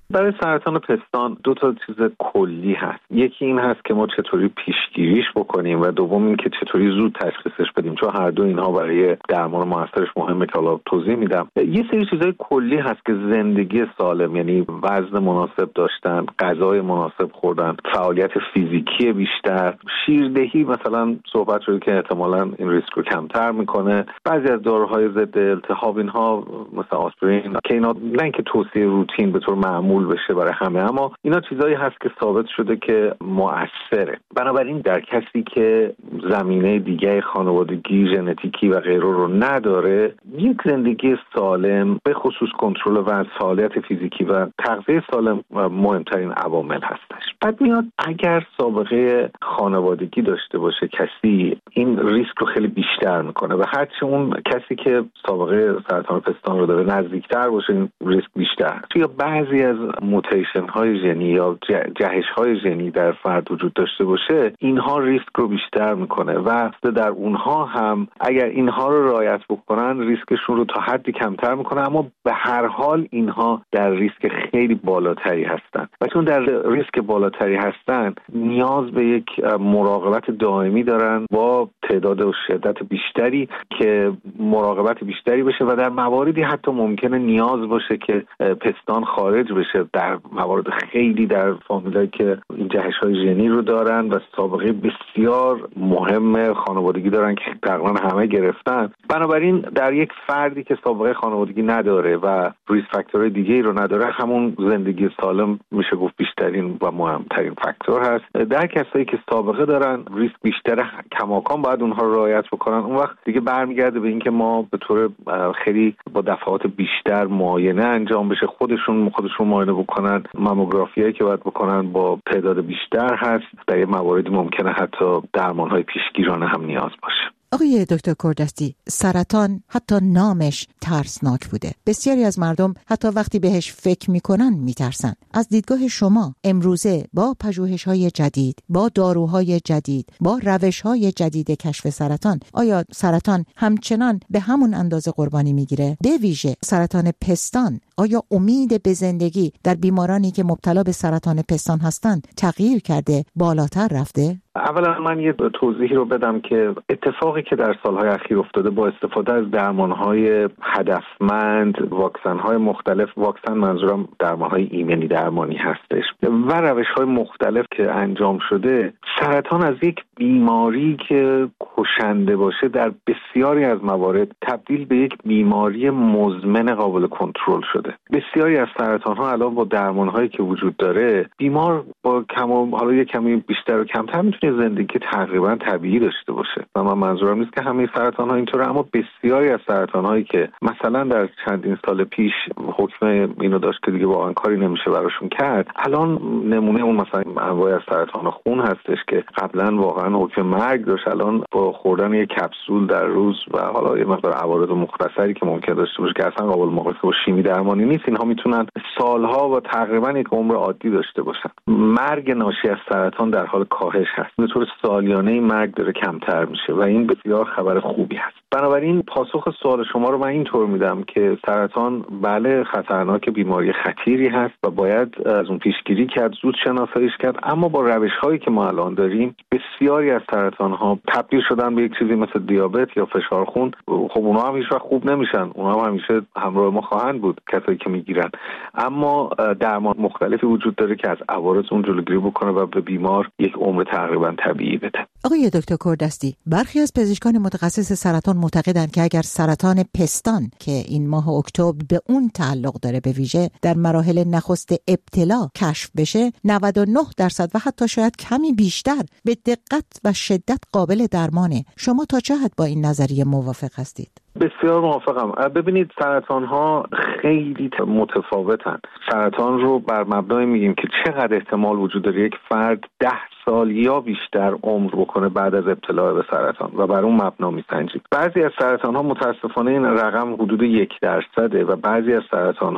برای سرطان پستان دو تا چیز کلی هست. یکی این هست که ما چطوری پیشگیریش بکنیم و دوم این که چطوری زود تشخیصش بدیم، چون هر دو اینها برای درمان موثرش مهمه که حالا توضیح میدم. یه سری چیزای کلی هست که زندگی سالم، یعنی وزن مناسب داشتن، غذای مناسب خوردن، فعالیت فیزیکی بیشتر، شیردهی مثلا صحبت شده که احتمالاً این ریسک رو کمتر میکنه. بعضی از داروهای ضد التهاب اینها مثلا آسپرین که اینا نه اینکه توصیه روتین به طور معمول بشه برای همه، اما اینا چیزایی هست که ثابت شده که مؤثره. بنابراین در کسی که زمینه دیگه خانوادگی، ژنتیکی و غیره رو نداره، یک زندگی سالم به خصوص کنترل وزن، فعالیت فیزیکی و تغذیه سالم مهمترین عوامل هستش. بعد میاد اگر سابقه خانوادگی داشته باشه کسی، این ریسک رو خیلی بیشتر میکنه و هرچی اون کسی که سابقه سرطان پستان رو داره نزدیکتر باشه این ریسک بیشتر. یا بعضی از موتیشن های ژنی یا جهش های ژنی در فرد وجود داشته باشه، اینها ریسک رو بیشتر میکنه و در اونها هم اگر اینها رو رعایت بکنن ریسکشون رو تا حدی کمتر میکنه، اما به هر حال اینها در ریسک خیلی بالاتری هستن و چون در ریسک بالاتری هستن نیاز به یک مراقبت دائمی دارن با تعداد و شدت بیشتری که مراقبت بیشتری بشه و در مواردی حتی ممکنه نیاز باشه که پستان خارج بشه. در موارد خیلی در فامیلایی که این جهش‌های ژنی رو دارن و سابقه بسیار مهم خانوادگی دارن که تقریبا همه گرفتن، بنابراین در یک فردی که سابقه خانوادگی نداره و ریسک فاکتورهای دیگه‌ای رو نداره، همون زندگی سالم میشه گفت بیشترین و مهمترین فاکتور هست. در کسایی که سابقه دارن ریسک بیشتره، کماکان باید اونها رو رعایت بکنن. اون وقت دیگه برمیگرده به اینکه ما به طور خیلی با دفعات بیشتر معاینه انجام بشه، خودشون خودشون معاینه بکنن، ماموگرافیایی که باید بکنن با تعداد بیشتر هست. در یه مواردی ممکنه حتی درمان‌های پیشگیرانه هم نیاز باشه. آقای دکتر کوردستی، سرطان حتی نامش ترسناک بوده. بسیاری از مردم حتی وقتی بهش فکر میکنن میترسن. از دیدگاه شما امروزه با پژوهش‌های جدید، با داروهای جدید، با روش‌های جدید کشف سرطان، آیا سرطان همچنان به همون اندازه قربانی میگیره؟ به ویژه سرطان پستان، آیا امید به زندگی در بیمارانی که مبتلا به سرطان پستان هستند تغییر کرده، بالاتر رفته؟ اولا من یه توضیحی رو بدم که اتفاقی که در سالهای اخیر افتاده با استفاده از درمانهای هدفمند، واکسنهای مختلف، واکسن منظورم درمانهای ایمنی درمانی هستش و روشهای مختلف که انجام شده، سرطان از یک بیماری که کشنده باشه در بسیاری از موارد تبدیل به یک بیماری مزمن قابل کنترل شده. بسیاری از سرطانها الان با درمانهایی که وجود داره، بیمار با کم و حالا یک کمی بیشتر و کمتر میتونه زندگی تقریبا طبیعی داشته باشه و من منظورم نیست که همه سرطان ها اینطوره، اما بسیاری از سرطان هایی که مثلا در چندین سال پیش حکم اینو داشت که دیگه واقعا کاری نمیشه براشون کرد، الان نمونه اون مثلا انواع از سرطان خون هستش که قبلا واقعا حکم مرگ داشت، الان با خوردن یک کپسول در روز و حالا یه مقدار عوارض مختصری که ممکن داشته باشه که اصلا قابل مقایسه با شیمی درمانی نیست، اینها میتونن سالها و تقریبا یک عمر عادی داشته باشن. مرگ ناشی از سرطان در حال کاهش هست، به طور سالیانه این مرگ داره کمتر میشه و این بسیار خبر خوبی هست. بنابراین پاسخ سوال شما رو من اینطور میدم که سرطان بله خطرناک، بیماری خطیری هست و باید از اون پیشگیری کرد، زود شناساییش کرد، اما با روش‌هایی که ما الان داریم بسیاری از سرطان‌ها تبدیل شدن به یک چیزی مثل دیابت یا فشار خون. خب اونها هم هیچ وقت خوب نمیشن، اونها هم همیشه همراه ما خواهند بود کسایی که میگیرن، اما درمان مختلفی وجود داره که از عوارض اون جلوگیری بکنه و به بیمار یک عمر تقریبا طبیعی بده. آقای دکتر کوردستی، برخی از پزشکان متخصص سرطان معتقدند که اگر سرطان پستان که این ماه اکتبر به اون تعلق داره به ویژه در مراحل نخست ابتلا کشف بشه، نود و نه درصد و حتی شاید کمی بیشتر به دقت و شدت قابل درمانه. شما تا چه حد با این نظریه موافق هستید؟ بسیار موافقم. ببینید سرطان ها خیلی متفاوتن. سرطان رو بر مبنای میگیم که چقدر احتمال وجود داره یک فرد ده سال یا بیشتر عمر بکنه بعد از ابتلا به سرطان و بر اون مبنا میسنجیم. بعضی از سرطان ها متاسفانه این رقم حدود یک درصده و بعضی از سرطان ها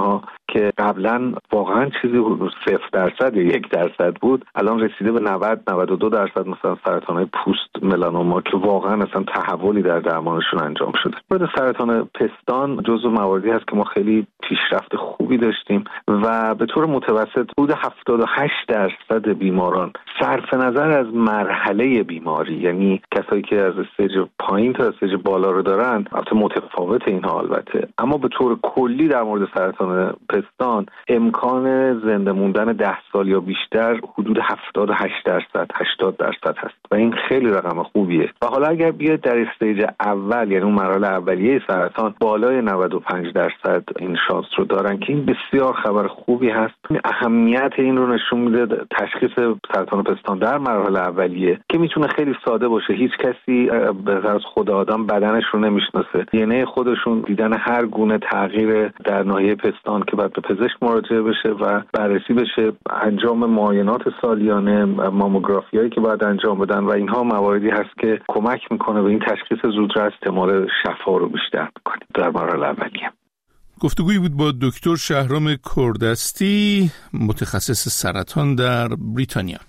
که قبلا واقعا چیزی صفر درصد یا یک درصد بود، الان رسیده به نود نود و دو درصد مثلا سرطان‌های پوست ملانوما که واقعا اصلا تحولی در درمانشون انجام شده. مورد سرطان پستان جزو مواردی هست که ما خیلی پیشرفت خوبی داشتیم و به طور متوسط حدود هفتاد و هشت درصد بیماران صرف نظر از مرحله بیماری، یعنی کسایی که از استیج پایین تا استیج بالا رو دارن، البته متفاوت اینها البته، اما به طور کلی در مورد سرطان پستان امکان زنده موندن ده سال یا بیشتر حدود هفتاد و هشت درصد هشتاد درصد هست و این خیلی رقم خوبیه. و حالا اگر بیاید در استیج اول، یعنی اون مراحل اولیه سرطان، بالای نود و پنج درصد این شانس رو دارن که این بسیار خبر خوبی هست. اهمیت این رو نشون میده تشخیص سرطان پستان در مراحل اولیه که میتونه خیلی ساده باشه. هیچ کسی به از خود آدم بدنش رو نمیشناسه، دی ان ای خودشون دیدن هر گونه تغییر در ناحیه پستان که باید به پزشک مراجعه بشه و بررسی بشه، انجام معاینات سالیانه، ماموگرافیایی که باید انجام بدن و اینها مواردی هست که کمک میکنه به این تشخیص زودرس احتمال شفا رو بیشتر میکنه در مراحل اولیه. گفتگویی بود با دکتر شهرام کردستی، متخصص سرطان در بریتانیا.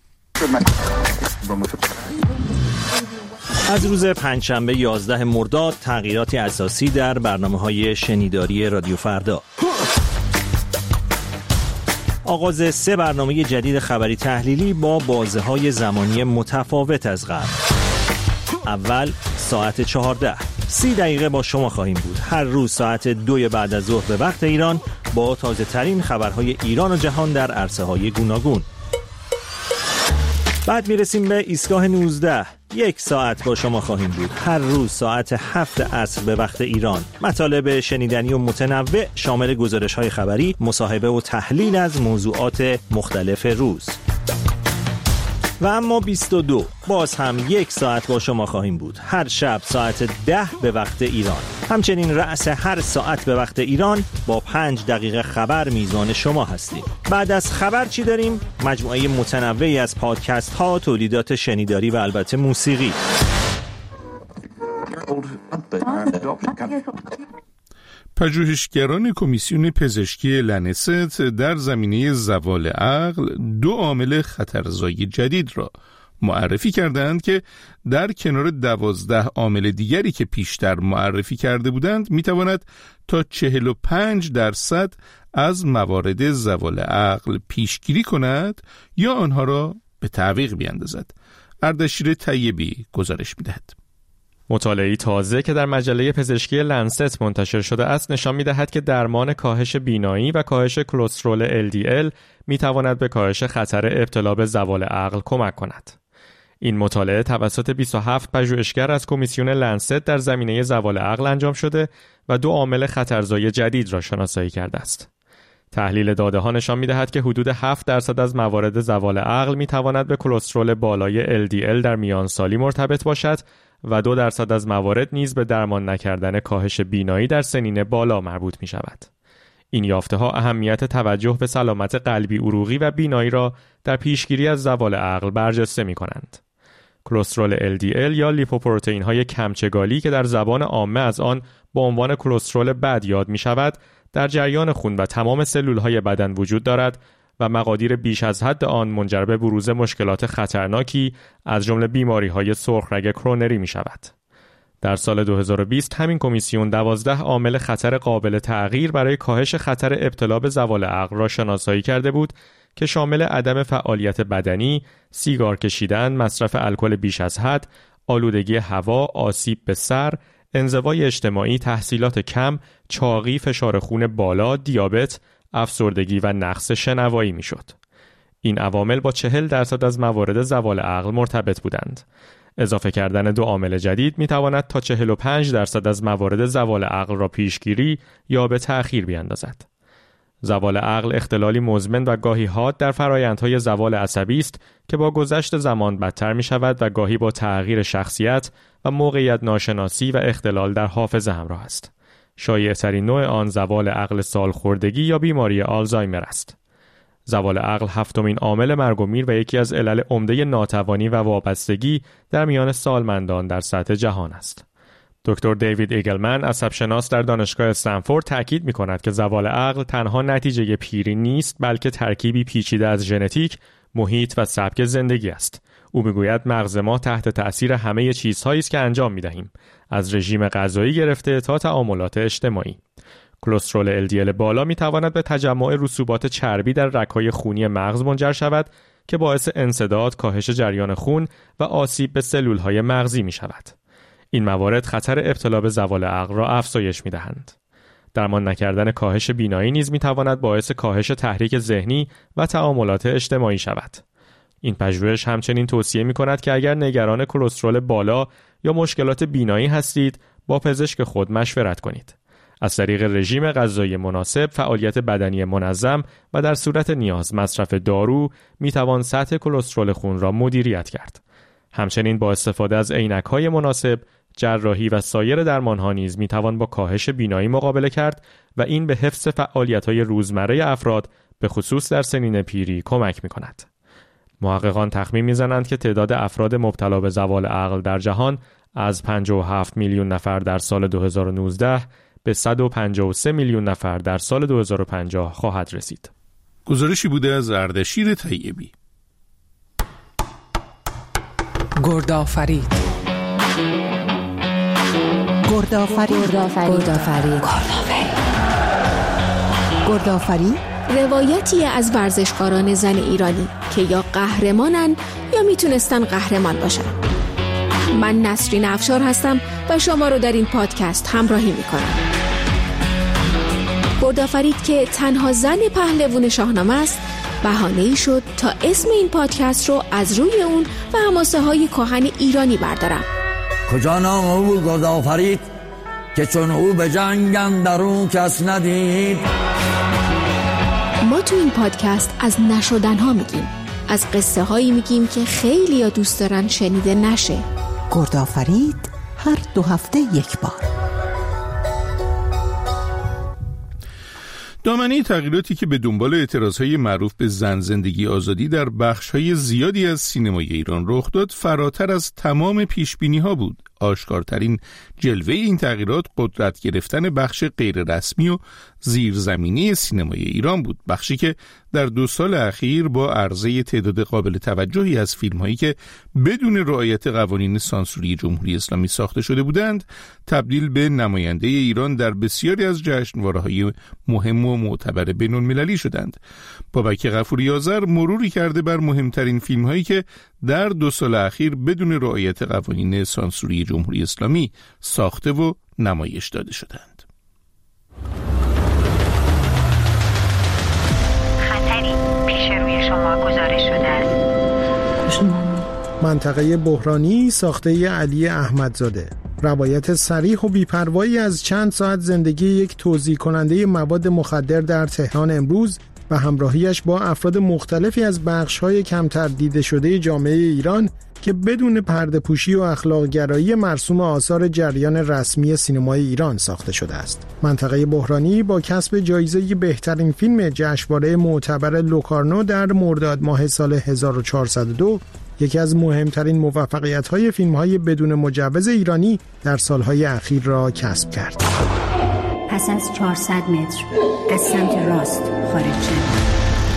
از روز پنجشنبه یازده مرداد تغییراتی اساسی در برنامه‌های شنیداری رادیو فردا. آغاز سه برنامه جدید خبری تحلیلی با بازه‌های زمانی متفاوت از قبل. اول ساعت چهارده، سی دقیقه با شما خواهیم بود. هر روز ساعت دوی بعد از ظهر به وقت ایران با تازه ترین خبرهای ایران و جهان در عرصه‌های گوناگون. بعد میرسیم به ایستگاه نوزده، یک ساعت با شما خواهیم بود. هر روز ساعت هفت عصر به وقت ایران. مطالب شنیدنی و متنوع شامل گزارش‌های خبری، مصاحبه و تحلیل از موضوعات مختلف روز. و اما بیست و دو، باز هم یک ساعت با شما خواهیم بود. هر شب ساعت ده به وقت ایران. همچنین رأس هر ساعت به وقت ایران با پنج دقیقه خبر میزان شما هستیم. بعد از خبر چی داریم؟ مجموعه متنوعی از پادکست ها، تولیدات شنیداری و البته موسیقی. پژوهشگران کمیسیون پزشکی لنست در زمینه زوال عقل دو عامل خطرزایی جدید را معرفی کردند که در کنار دوازده عامل دیگری که پیشتر معرفی کرده بودند میتواند تا چهل و پنج درصد از موارد زوال عقل پیشگیری کند یا آنها را به تعویق بیاندازد. اردشیر طیبی گزارش میدهد. مطالعه‌ای تازه که در مجله پزشکی لنست منتشر شده است نشان می‌دهد که درمان کاهش بینایی و کاهش کلسترول ال دی ال می‌تواند به کاهش خطر ابتلا به زوال عقل کمک کند. این مطالعه توسط بیست و هفت پژوهشگر از کمیسیون لنست در زمینه زوال عقل انجام شده و دو عامل خطرزایی جدید را شناسایی کرده است. تحلیل داده ها نشان می‌دهد که حدود هفت درصد از موارد زوال عقل می‌تواند به کلسترول بالای ال دی ال در میان سالی مرتبط باشد و دو درصد از موارد نیز به درمان نکردن کاهش بینایی در سنین بالا مربوط می شود. این یافته ها اهمیت توجه به سلامت قلبی عروقی و بینایی را در پیشگیری از زوال عقل برجسته می کنند. کلسترول ال دی ال یا لیپوپروتئین های کمچگالی که در زبان عامه از آن با عنوان کلسترول بد یاد می شود، در جریان خون و تمام سلول های بدن وجود دارد و مقادیر بیش از حد آن منجر به بروز مشکلات خطرناکی از جمله بیماری‌های سرخرگ کرونری می‌شود. در سال دو هزار و بیست همین کمیسیون دوازده عامل خطر قابل تغییر برای کاهش خطر ابتلا به زوال عقل را شناسایی کرده بود که شامل عدم فعالیت بدنی، سیگار کشیدن، مصرف الکل بیش از حد، آلودگی هوا، آسیب به سر، انزوای اجتماعی، تحصیلات کم، چاقی، فشار خون بالا، دیابت، افسردگی و نقص شنوایی میشد. این عوامل با چهل درصد از موارد زوال عقل مرتبط بودند. اضافه کردن دو عامل جدید می تواند تا چهل و پنج درصد از موارد زوال عقل را پیشگیری یا به تأخیر بیاندازد. زوال عقل اختلالی مزمن و گاهی حاد در فرآیندهای زوال عصبی است که با گذشت زمان بدتر می شود و گاهی با تغییر شخصیت و موقعیت ناشناسی و اختلال در حافظه همراه است. شایع‌ترین نوع آن زوال عقل سالخوردگی یا بیماری آلزایمر است. زوال عقل هفتمین عامل مرگ و میر و یکی از علل عمده ناتوانی و وابستگی در میان سالمندان در سطح جهان است. دکتر دیوید ایگلمن عصبشناس در دانشگاه استنفورد تاکید می‌کند که زوال عقل تنها نتیجه پیری نیست، بلکه ترکیبی پیچیده از ژنتیک، محیط و سبک زندگی است. او میگوید مغز ما تحت تأثیر همه چیزهایی است که انجام می‌دهیم، از رژیم غذایی گرفته تا تعاملات اجتماعی. کلسترول ال دی ال بالا می‌تواند به تجمع رسوبات چربی در رگ‌های خونی مغز منجر شود که باعث انسداد، کاهش جریان خون و آسیب به سلول‌های مغزی می‌شود. این موارد خطر ابتلا به زوال عقل را افزایش می‌دهند. درمان نکردن کاهش بینایی نیز می‌تواند باعث کاهش تحریک ذهنی و تعاملات اجتماعی شود. این پژوهش همچنین توصیه می‌کند که اگر نگران کلسترول بالا یا مشکلات بینایی هستید، با پزشک خود مشورت کنید. از طریق رژیم غذایی مناسب، فعالیت بدنی منظم و در صورت نیاز مصرف دارو می‌توان سطح کلسترول خون را مدیریت کرد. همچنین با استفاده از عینک‌های مناسب، جراحی و سایر درمان‌ها نیز می‌توان با کاهش بینایی مقابله کرد و این به حفظ فعالیت‌های روزمره افراد به خصوص در سنین پیری کمک می‌کند. محققان تخمین می‌زنند که تعداد افراد مبتلا به زوال عقل در جهان از پنجاه و هفت میلیون نفر در سال دو هزار و نوزده به صد و پنجاه و سه میلیون نفر در سال دو هزار و پنجاه خواهد رسید. گزارشی بوده از اردشیر طیبی. گردآفرید گردآفرید گردآفرید گردآفرید روایتی از ورزشکاران زن ایرانی که یا قهرمانن یا میتونستن قهرمان باشن. من نسرین افشار هستم و شما رو در این پادکست همراهی میکنم. گردآفرید که تنها زن پهلوان شاهنامه است، بهانه‌ای شد تا اسم این پادکست رو از روی اون و حماسه های کهن ایرانی بردارم. کجا نام او بود گردآفرید که چون او به جنگ اندرون کس ندید. ما تو این پادکست از نشدنها میگیم، از قصه هایی میگیم که خیلی ها دوست دارن شنیده نشه. گردآفرید هر دو هفته یک بار. دامنه تغییراتی که به دنبال اعتراضهای معروف به زن زندگی آزادی در بخش‌های زیادی از سینمای ایران رخ داد فراتر از تمام پیشبینی‌ها بود. آشکارترین جلوه این تغییرات قدرت گرفتن بخش غیر رسمی و زیرزمینی سینمای ایران بود، بخشی که در دو سال اخیر با عرضه تعداد قابل توجهی از فیلم‌هایی که بدون رعایت قوانین سانسوری جمهوری اسلامی ساخته شده بودند تبدیل به نماینده ایران در بسیاری از جشنواره‌های مهم و معتبر بین‌المللی شدند. بابک غفوری آذر مروری کرده بر مهمترین فیلم‌هایی که در دو سال اخیر بدون رعایت قوانین سانسوری جمهوری اسلامی ساخته و نمایش داده شدند. خطری پیش روی شما گزارش شده است. منطقه بحرانی ساخته علی احمدزاده. روایت صریح و بی‌پروایی از چند ساعت زندگی یک توزیع کننده مواد مخدر در تهران امروز و همراهیش با افراد مختلفی از بخش‌های کمتر دیده شده جامعه ایران که بدون پرده‌پوشی و اخلاق‌گرایی مرسوم آثار جریان رسمی سینمای ایران ساخته شده است. منطقه بحرانی با کسب جایزه بهترین فیلم جشنواره معتبر لوکارنو در مرداد ماه سال هزار و چهارصد و دو یکی از مهمترین موفقیت‌های فیلم‌های بدون مجوز ایرانی در سال‌های اخیر را کسب کرد. پس از چهارصد متر از سمت راست خارج شد.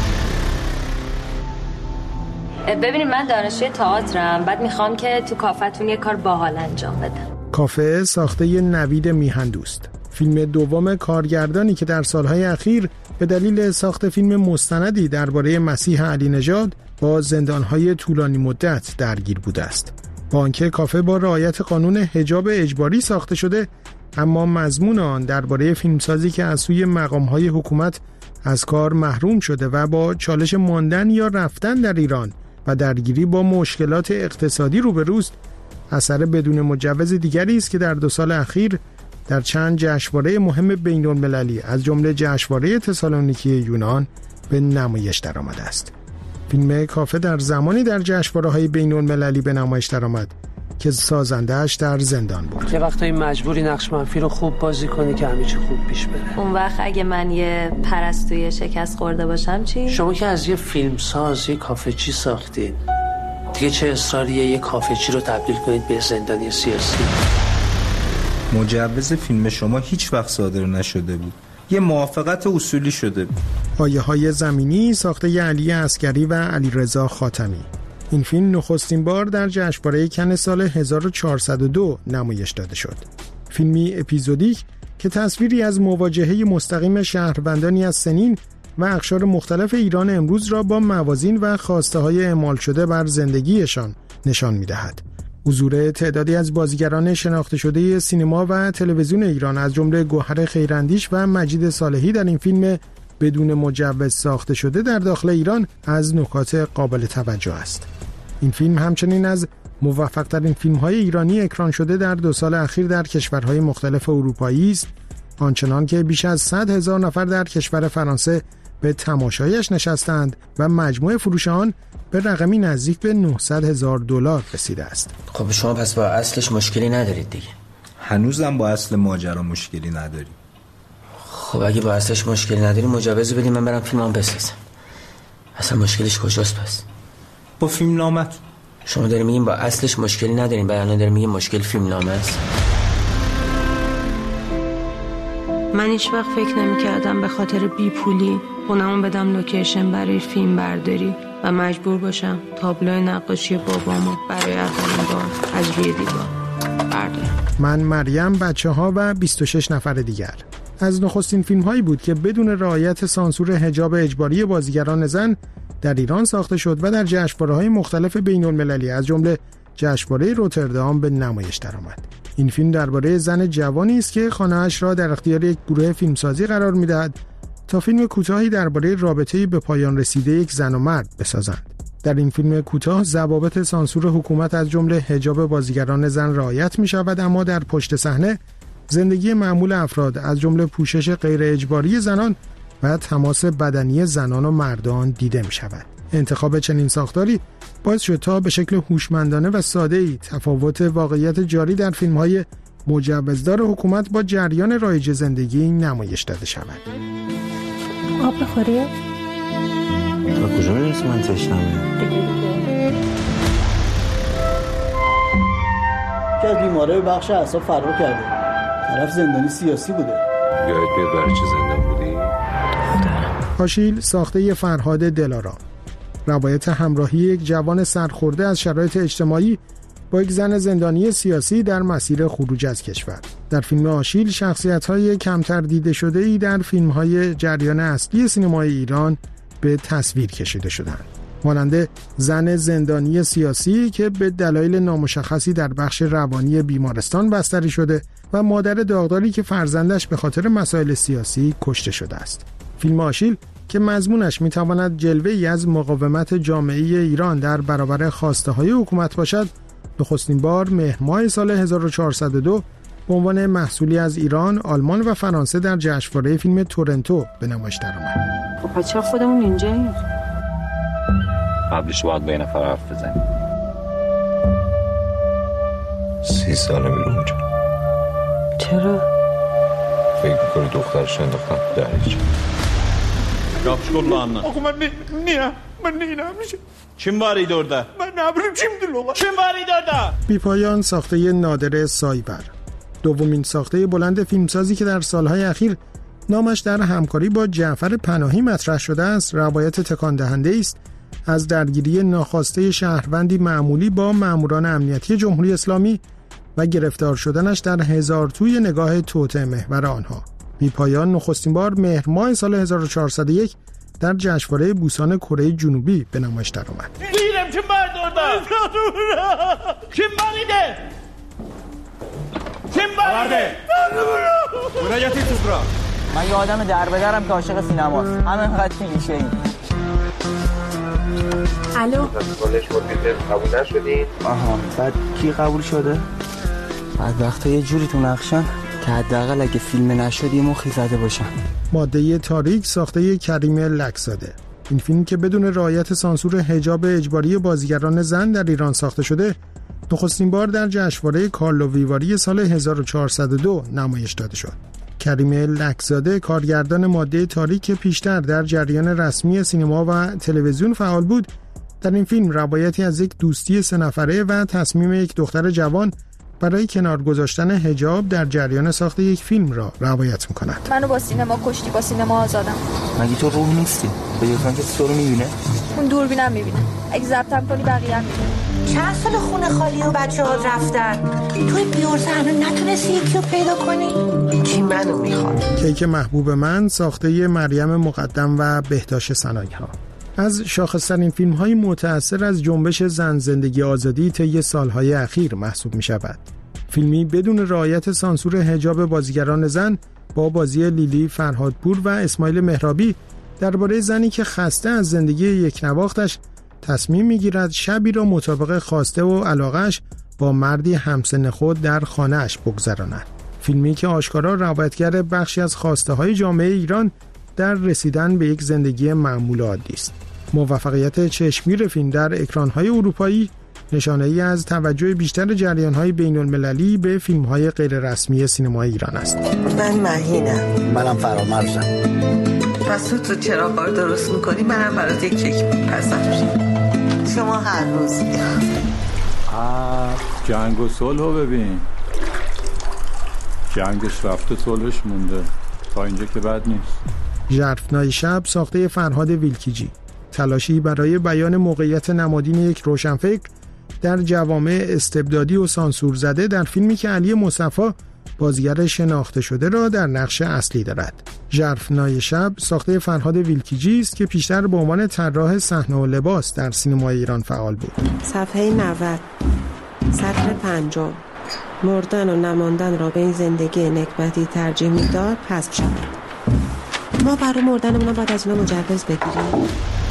ببینید من دانشجوی تئاترم، بعد میخوام که تو کافتون یه کار باحال انجام بدم. کافه ساخته ی نوید میهندوست. فیلم دوم کارگردانی که در سالهای اخیر به دلیل ساخت فیلم مستندی درباره مسیح علی نژاد با زندانهای طولانی مدت درگیر بوده است. با آنکه کافه با رعایت قانون حجاب اجباری ساخته شده، اما مضمون آن درباره فیلمسازی که از سوی مقام‌های حکومت از کار محروم شده و با چالش ماندن یا رفتن در ایران و درگیری با مشکلات اقتصادی روبروست، اثر بدون مجوز دیگری است که در دو سال اخیر در چند جشنواره مهم بین‌المللی از جمله جشنواره تسالونیکی یونان به نمایش درآمده است. فیلم کافه در زمانی در جشنواره‌های بین‌المللی به نمایش درآمد که سازنده‌اش در زندان بود. یه وقتایی مجبوری نقش منفی رو خوب بازی کنی که همه چی خوب پیش بره. اون وقت اگه من یه پرستوی شکست خورده باشم چی؟ شما که از یه فیلمساز یه کافه چی ساختین، دیگه چه اصراریه یه کافه چی رو تبدیل کنید به زندانی سیاسی؟ مجوز فیلم شما هیچ وقت صادر نشده بود. یه موافقت اصولی شده بود. آیه های زمینی ساخته علی عسگری و علیرضا خاتمی. این فیلم نخستین بار در جشنواره کن سال هزار و چهارصد و دو نمایش داده شد. فیلمی اپیزودیک که تصویری از مواجهه مستقیم شهروندانی از سنین و اقشار مختلف ایران امروز را با موازین و خواسته‌های اعمال شده بر زندگیشان نشان می‌دهد. حضور تعدادی از بازیگران شناخته شده سینما و تلویزیون ایران از جمله گوهر خیراندیش و مجید صالحی در این فیلم بدون مجوز ساخته شده در داخل ایران از نکات قابل توجه است. این فیلم همچنین از موفق‌ترین فیلم‌های ایرانی اکران شده در دو سال اخیر در کشورهای مختلف اروپایی است، آنچنان که بیش از صد هزار نفر در کشور فرانسه به تماشایش نشستند و مجموع فروش آن به رقمی نزدیک به نهصد هزار دلار رسیده است. خب شما پس با اصلش مشکلی ندارید دیگه؟ هنوزم با اصل ماجرا مشکلی نداری. خب اگه با اصلش مشکلی نداری مجوز بدید من برم فیلمام بسازم. اصلا مشکلش کجاست پس؟ با فیلم نامت. شما دارید میگین با اصلش مشکلی ندارین، بعد الان دارید میگین مشکل فیلم نامه است. من هیچ وقت فکر نمی‌کردم به خاطر بی پولی خونمون بدم لوکیشن برای فیلم برداری و مجبور باشم تابلوی نقاشی بابامو برای اولین بار از روی دیوار بردارم. من، مریم، بچه‌ها و بیست و شش نفر دیگر از نخستین فیلم‌هایی بود که بدون رعایت سانسور حجاب اجباری بازیگران زن در ایران ساخته شد و در جشنواره‌های مختلف بین‌المللی از جمله جشنواره روتردام به نمایش درآمد. این فیلم درباره زن جوانی است که خانه‌اش را در اختیار یک گروه فیلمسازی قرار می‌دهد تا فیلم کوتاهی درباره رابطه‌ای به پایان رسیده یک زن و مرد بسازند. در این فیلم کوتاه ضوابط سانسور حکومت از جمله حجاب بازیگران زن رعایت می‌شود، اما در پشت صحنه زندگی معمول افراد از جمله پوشش غیر اجباری زنان و تماس بدنی زنان و مردان دیده می‌شود. انتخاب چنین ساختاری باعث شد تا به شکل هوشمندانه و ساده‌ای تفاوت واقعیت جاری در فیلم‌های مجوزدار حکومت با جریان رایج زندگی نمایش داده شود. آب بخوری؟ تا کجا میرسی من تشنمه؟ که از بیماره بخش اعصاب فرار کرده. طرف زندانی سیاسی بوده. یاد بیاد برای چه زندان بودی؟ آشیل ساخته فرهاد دلارام. روایت همراهی یک جوان سرخورده از شرایط اجتماعی با یک زن زندانی سیاسی در مسیر خروج از کشور. در فیلم آشیل شخصیت‌های کمتر دیده شده‌ای در فیلم‌های جریان اصلی سینمای ایران به تصویر کشیده شدند. مانند زن زندانی سیاسی که به دلایل نامشخصی در بخش روانی بیمارستان بستری شده و مادر داغداری که فرزندش به خاطر مسائل سیاسی کشته شده است. فیلم آشیل که مضمونش میتواند جلوه‌ای از مقاومت جامعه ایران در برابر خواسته‌های حکومت باشد، نخستین بار مهر ماه سال هزار و چهارصد و دو به عنوان محصولی از ایران، آلمان و فرانسه در جشنواره فیلم تورنتو به نمایش درآمد. خب بچه خودمون اینجاییم. قبلش باید به این نفر حرف بزنیم. سی ساله میرم اونجا. چرا؟ فکر میکنی دخترش انداختن درش. Yapış kollarına. Oku ben ne, niye? Ben ne inanmışım? Kim var idi orada? Ben ne yapayım kimdir ola? Kim var idi orada? بی‌پایان ساخته نادر سایبر. دومین ساخته بلند فیلمسازی که در سالهای اخیر نامش در همکاری با جعفر پناهی مطرح شده است، روایت تکان دهنده است از درگیری ناخواسته شهروندی معمولی با ماموران امنیتی جمهوری اسلامی و گرفتار شدنش در هزار توی نگاه توطئه محور آنها. بی‌پایان نخستین بار مهر ماه سال هزار و چهارصد و یک در جشنواره بوسان کره جنوبی به نمایش درآمد. دیدم kim vardı orada? Kim var idi? Kim var idi? Buraya getir kız bura. من یه آدم دربدرم که عاشق سینماست. همین خط کلیشه ای. الو. کالج مدیر قبول نشدید؟ آها. بعد کی قبول شده؟ بعد وقتا یه جوری تو نقشن که حداقل اگه فیلم نشد یه مخی زده باشن. ماده تاریک ساخته کریم لکزاده. این فیلم که بدون رعایت سانسور حجاب اجباری بازیگران زن در ایران ساخته شده، نخستین بار در جشنواره کارلو ویواری سال هزار و چهارصد و دو نمایش داده شد. کریم لکزاده کارگردان ماده تاریک که پیشتر در جریان رسمی سینما و تلویزیون فعال بود، در این فیلم روایتی از یک دوستی سه نفره و تصمیم یک دختر جوان برای کنار گذاشتن حجاب در جریان ساخت یک فیلم را روایت می‌کند. منو با سینما کشتی، با سینما آزادم. مگه تو روح نیستی؟ به یکان که تو رو می‌بینه؟ اون دوربینم می‌بینه. اگه ضبطم کنی بقیه هم می‌بینه. چند سال خونه خالی و بچه‌ها رفتن. توی بیورزه هنوز نتونستی یکی رو پیدا کنی؟ کی منو می‌خواد؟ کیک محبوب من ساخته مریم مقدم و بهداشت سنایی‌ها. از شاخص‌ترین فیلم‌های متأثر از جنبش زن زندگی آزادی طی سال‌های اخیر محسوب می‌شود. فیلمی بدون رعایت سانسور حجاب بازیگران زن با بازی لیلی فرهادپور و اسماعیل مهرابی درباره زنی که خسته از زندگی یکنواختش تصمیم می‌گیرد شبی را مطابق خواسته و علاقه‌اش با مردی همسن خود در خانه‌اش بگذراند. فیلمی که آشکارا روایتگر بخشی از خواسته‌های جامعه ایران در رسیدن به یک زندگی معمول و عادی است. موفقیت چشمگیر فیلم در اکران‌های اروپایی نشانه‌ای از توجه بیشتر جریان‌های بین‌المللی به فیلم‌های غیررسمی سینمای ایران است. من مهینم. منم فرامرزم. پس تو تو چرا کار درست می‌کنی؟ منم برات یک کیک می‌پزم. شما هر روز آه جنگ و صلحو ببین. جنگش رفته صلحش مونده. تا اینجا که بد نیست. ژرفنای شب ساخته فرهاد ویلکیجی، تلاشی برای بیان موقعیت نمادین یک روشنفکر در جوامع استبدادی و سانسور زده در فیلمی که علی مصطفی بازیگر شناخته شده را در نقش اصلی دارد. ژرفنای شب ساخته فرهاد ویلکیجی است که پیشتر به عنوان طراح صحنه و لباس در سینمای ایران فعال بود. صفحه نود سطر پنجم مردن و نماندن را به این زندگی نکبتی ترجیح می‌داد حذف شود. ما برای مردنمون باید از اینا مجوز بگیریم.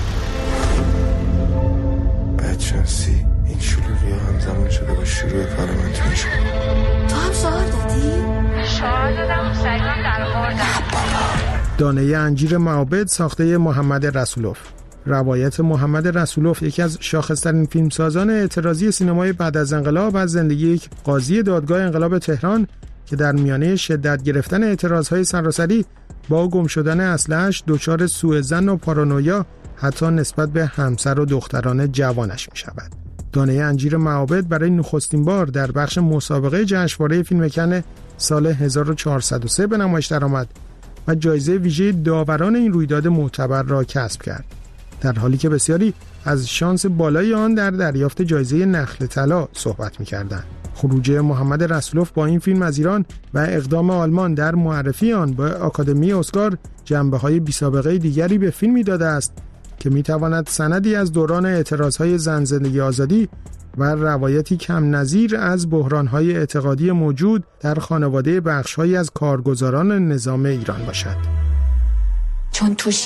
بدشانسی این شلوغی ها همزمان شده با شروع پارلمانتون شد. تو هم شعار دادی؟ شعار دادم سریعا در آوردم. دانه انجیر معابد ساخته محمد رسولوف. روایت محمد رسولوف یکی از شاخص‌ترین فیلمسازان اعتراضی سینمای بعد از انقلاب از زندگی یک قاضی دادگاه انقلاب تهران که در میانه شدت گرفتن اعتراضهای سراسری با گم شدن اسلحه‌اش دچار سوء ظن و پارانویا حتی نسبت به همسر و دختران جوانش می شود. دانه انجیر معابد برای نخستین بار در بخش مسابقه جشنواره فیلم کن سال هزار و چهارصد و سه به نمایش درآمد و جایزه ویژه داوران این رویداد معتبر را کسب کرد، در حالی که بسیاری از شانس بالای آن در دریافت جایزه نخل طلا صحبت می‌کردند. خروج محمد رسولوف با این فیلم از ایران و اقدام آلمان در معرفی آن به آکادمی اسکار جنبه‌های بی‌سابقه دیگری به فیلمی داده است که می‌تواند سندی از دوران اعتراض‌های زن زندگی آزادی و روایتی کم نظیر از بحران‌های اعتقادی موجود در خانواده بخش‌هایی از کارگزاران نظام ایران باشد. چون توشی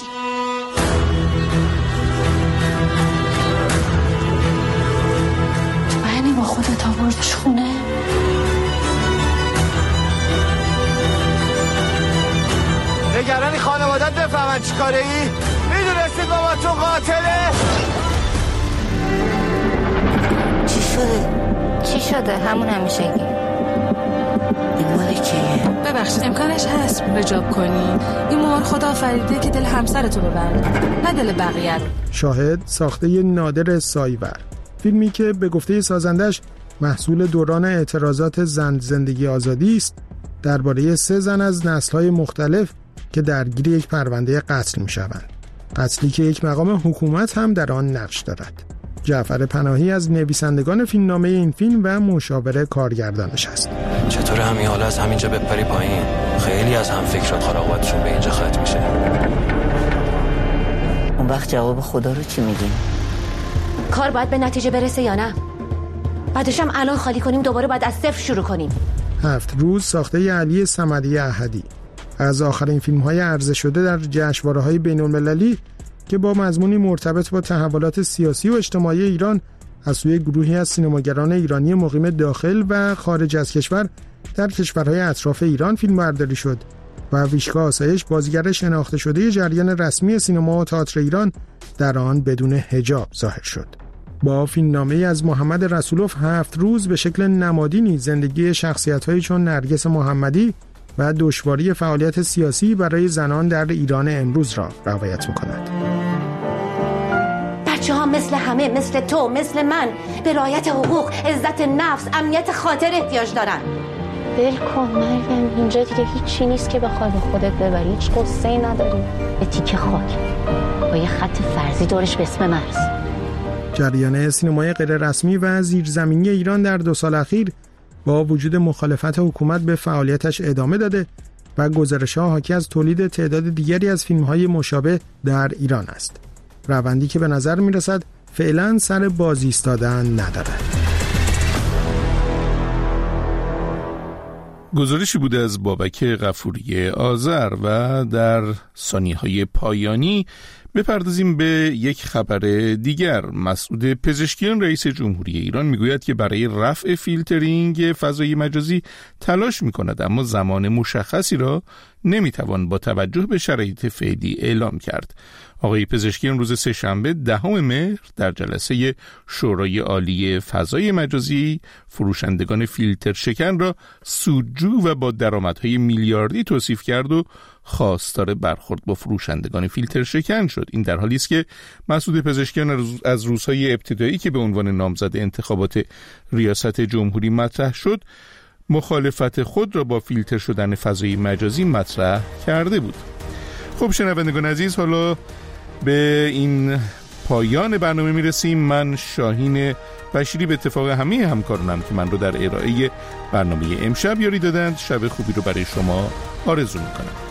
تو یعنی با خودت آوردش خونه؟ نگرانی خانوادت بفهمن چی کاره ای؟ میدونستی بابا تو قاتله؟ چی شده؟ چی شده؟ همون همیشگی. این مال کیه؟ ببخشید امکانش هست رجاب کنی؟ این مهر خدا آفریده که دل همسرتو ببره، نه دل بقیه رو. شاهد ساخته نادر سایور، فیلمی که به گفته سازندش محصول دوران اعتراضات زن زندگی آزادی است، درباره سه زن از نسل‌های مختلف که درگیر یک پرونده قتل می‌شوند. قتلی که یک مقام حکومت هم در آن نقش دارد. جعفر پناهی از نویسندگان فیلمنامه این فیلم و مشاور کارگردانش است. چطور همین حالا از همینجا بپری پایین؟ خیلی از هم فکر و خراقاتشون به اینجا ختم میشه. اون وقت جواب خدا رو چی میگیم؟ کار باید به نتیجه برسه یا نه؟ بعدش هم الان خالی کنیم دوباره باید از صفر شروع کنیم. هفت روز ساخته علی صمدی احدی از آخرین فیلم‌های عرضه شده در جشنواره‌های بین‌المللی که با مضمونی مرتبط با تحولات سیاسی و اجتماعی ایران از سوی گروهی از سینماگران ایرانی مقیم داخل و خارج از کشور در کشورهای اطراف ایران فیلمبرداری شد و ویشکا آسایش بازیگر شناخته شده جریان رسمی سینما و تئاتر ایران در آن بدون حجاب ظاهر شد. با فیلمنامه‌ای از محمد رسولوف هفت روز به شکل نمادینی زندگی شخصیت‌هایی چون نرگس محمدی و دشواری فعالیت سیاسی برای زنان در ایران امروز را روایت می‌کند. بچه ها مثل همه، مثل تو، مثل من، به رعایت حقوق، عزت نفس، امنیت خاطر احتیاج دارن. ول کن مریم، اینجا دیگه هیچی نیست که بخوای به خودت ببری. هیچ قصه‌ای نداری. به تیکه خاک با یه خط فرضی دورش به اسم مرز. جریان سینمای غیر رسمی و زیرزمینی ایران در دو سال اخیر با وجود مخالفت حکومت به فعالیتش ادامه داده و گزارش‌ها حاکی از تولید تعداد دیگری از فیلم‌های مشابه در ایران است. روندی که به نظر می‌رسد فعلا سر باز ایستادن ندارد. گزارشی بوده از بابک غفوری آذر و در ثانیه‌های پایانی بپردازیم به یک خبر دیگر. مسعود پزشکیان رئیس جمهوری ایران میگوید که برای رفع فیلترینگ فضای مجازی تلاش میکند، اما زمان مشخصی را نمیتوان با توجه به شرایط فعلی اعلام کرد. آقای پزشکیان روز سه‌شنبه دهم مهر در جلسه شورای عالی فضای مجازی فروشندگان فیلتر شکن را سودجو و با درآمدهای میلیاردی توصیف کرد و خواستار برخورد با فروشندگان فیلتر شکن شد. این در حالی است که مسعود پزشکیان از روزهای ابتدایی که به عنوان نامزد انتخابات ریاست جمهوری مطرح شد، مخالفت خود را با فیلتر شدن فضای مجازی مطرح کرده بود. خب شنوندگان عزیز، حالا به این پایان برنامه میرسیم. من شاهین بشیری به اتفاق همه همکارانم که من رو در ارائه برنامه امشب یاری دادند، شب خوبی رو برای شما آرزو میکنم.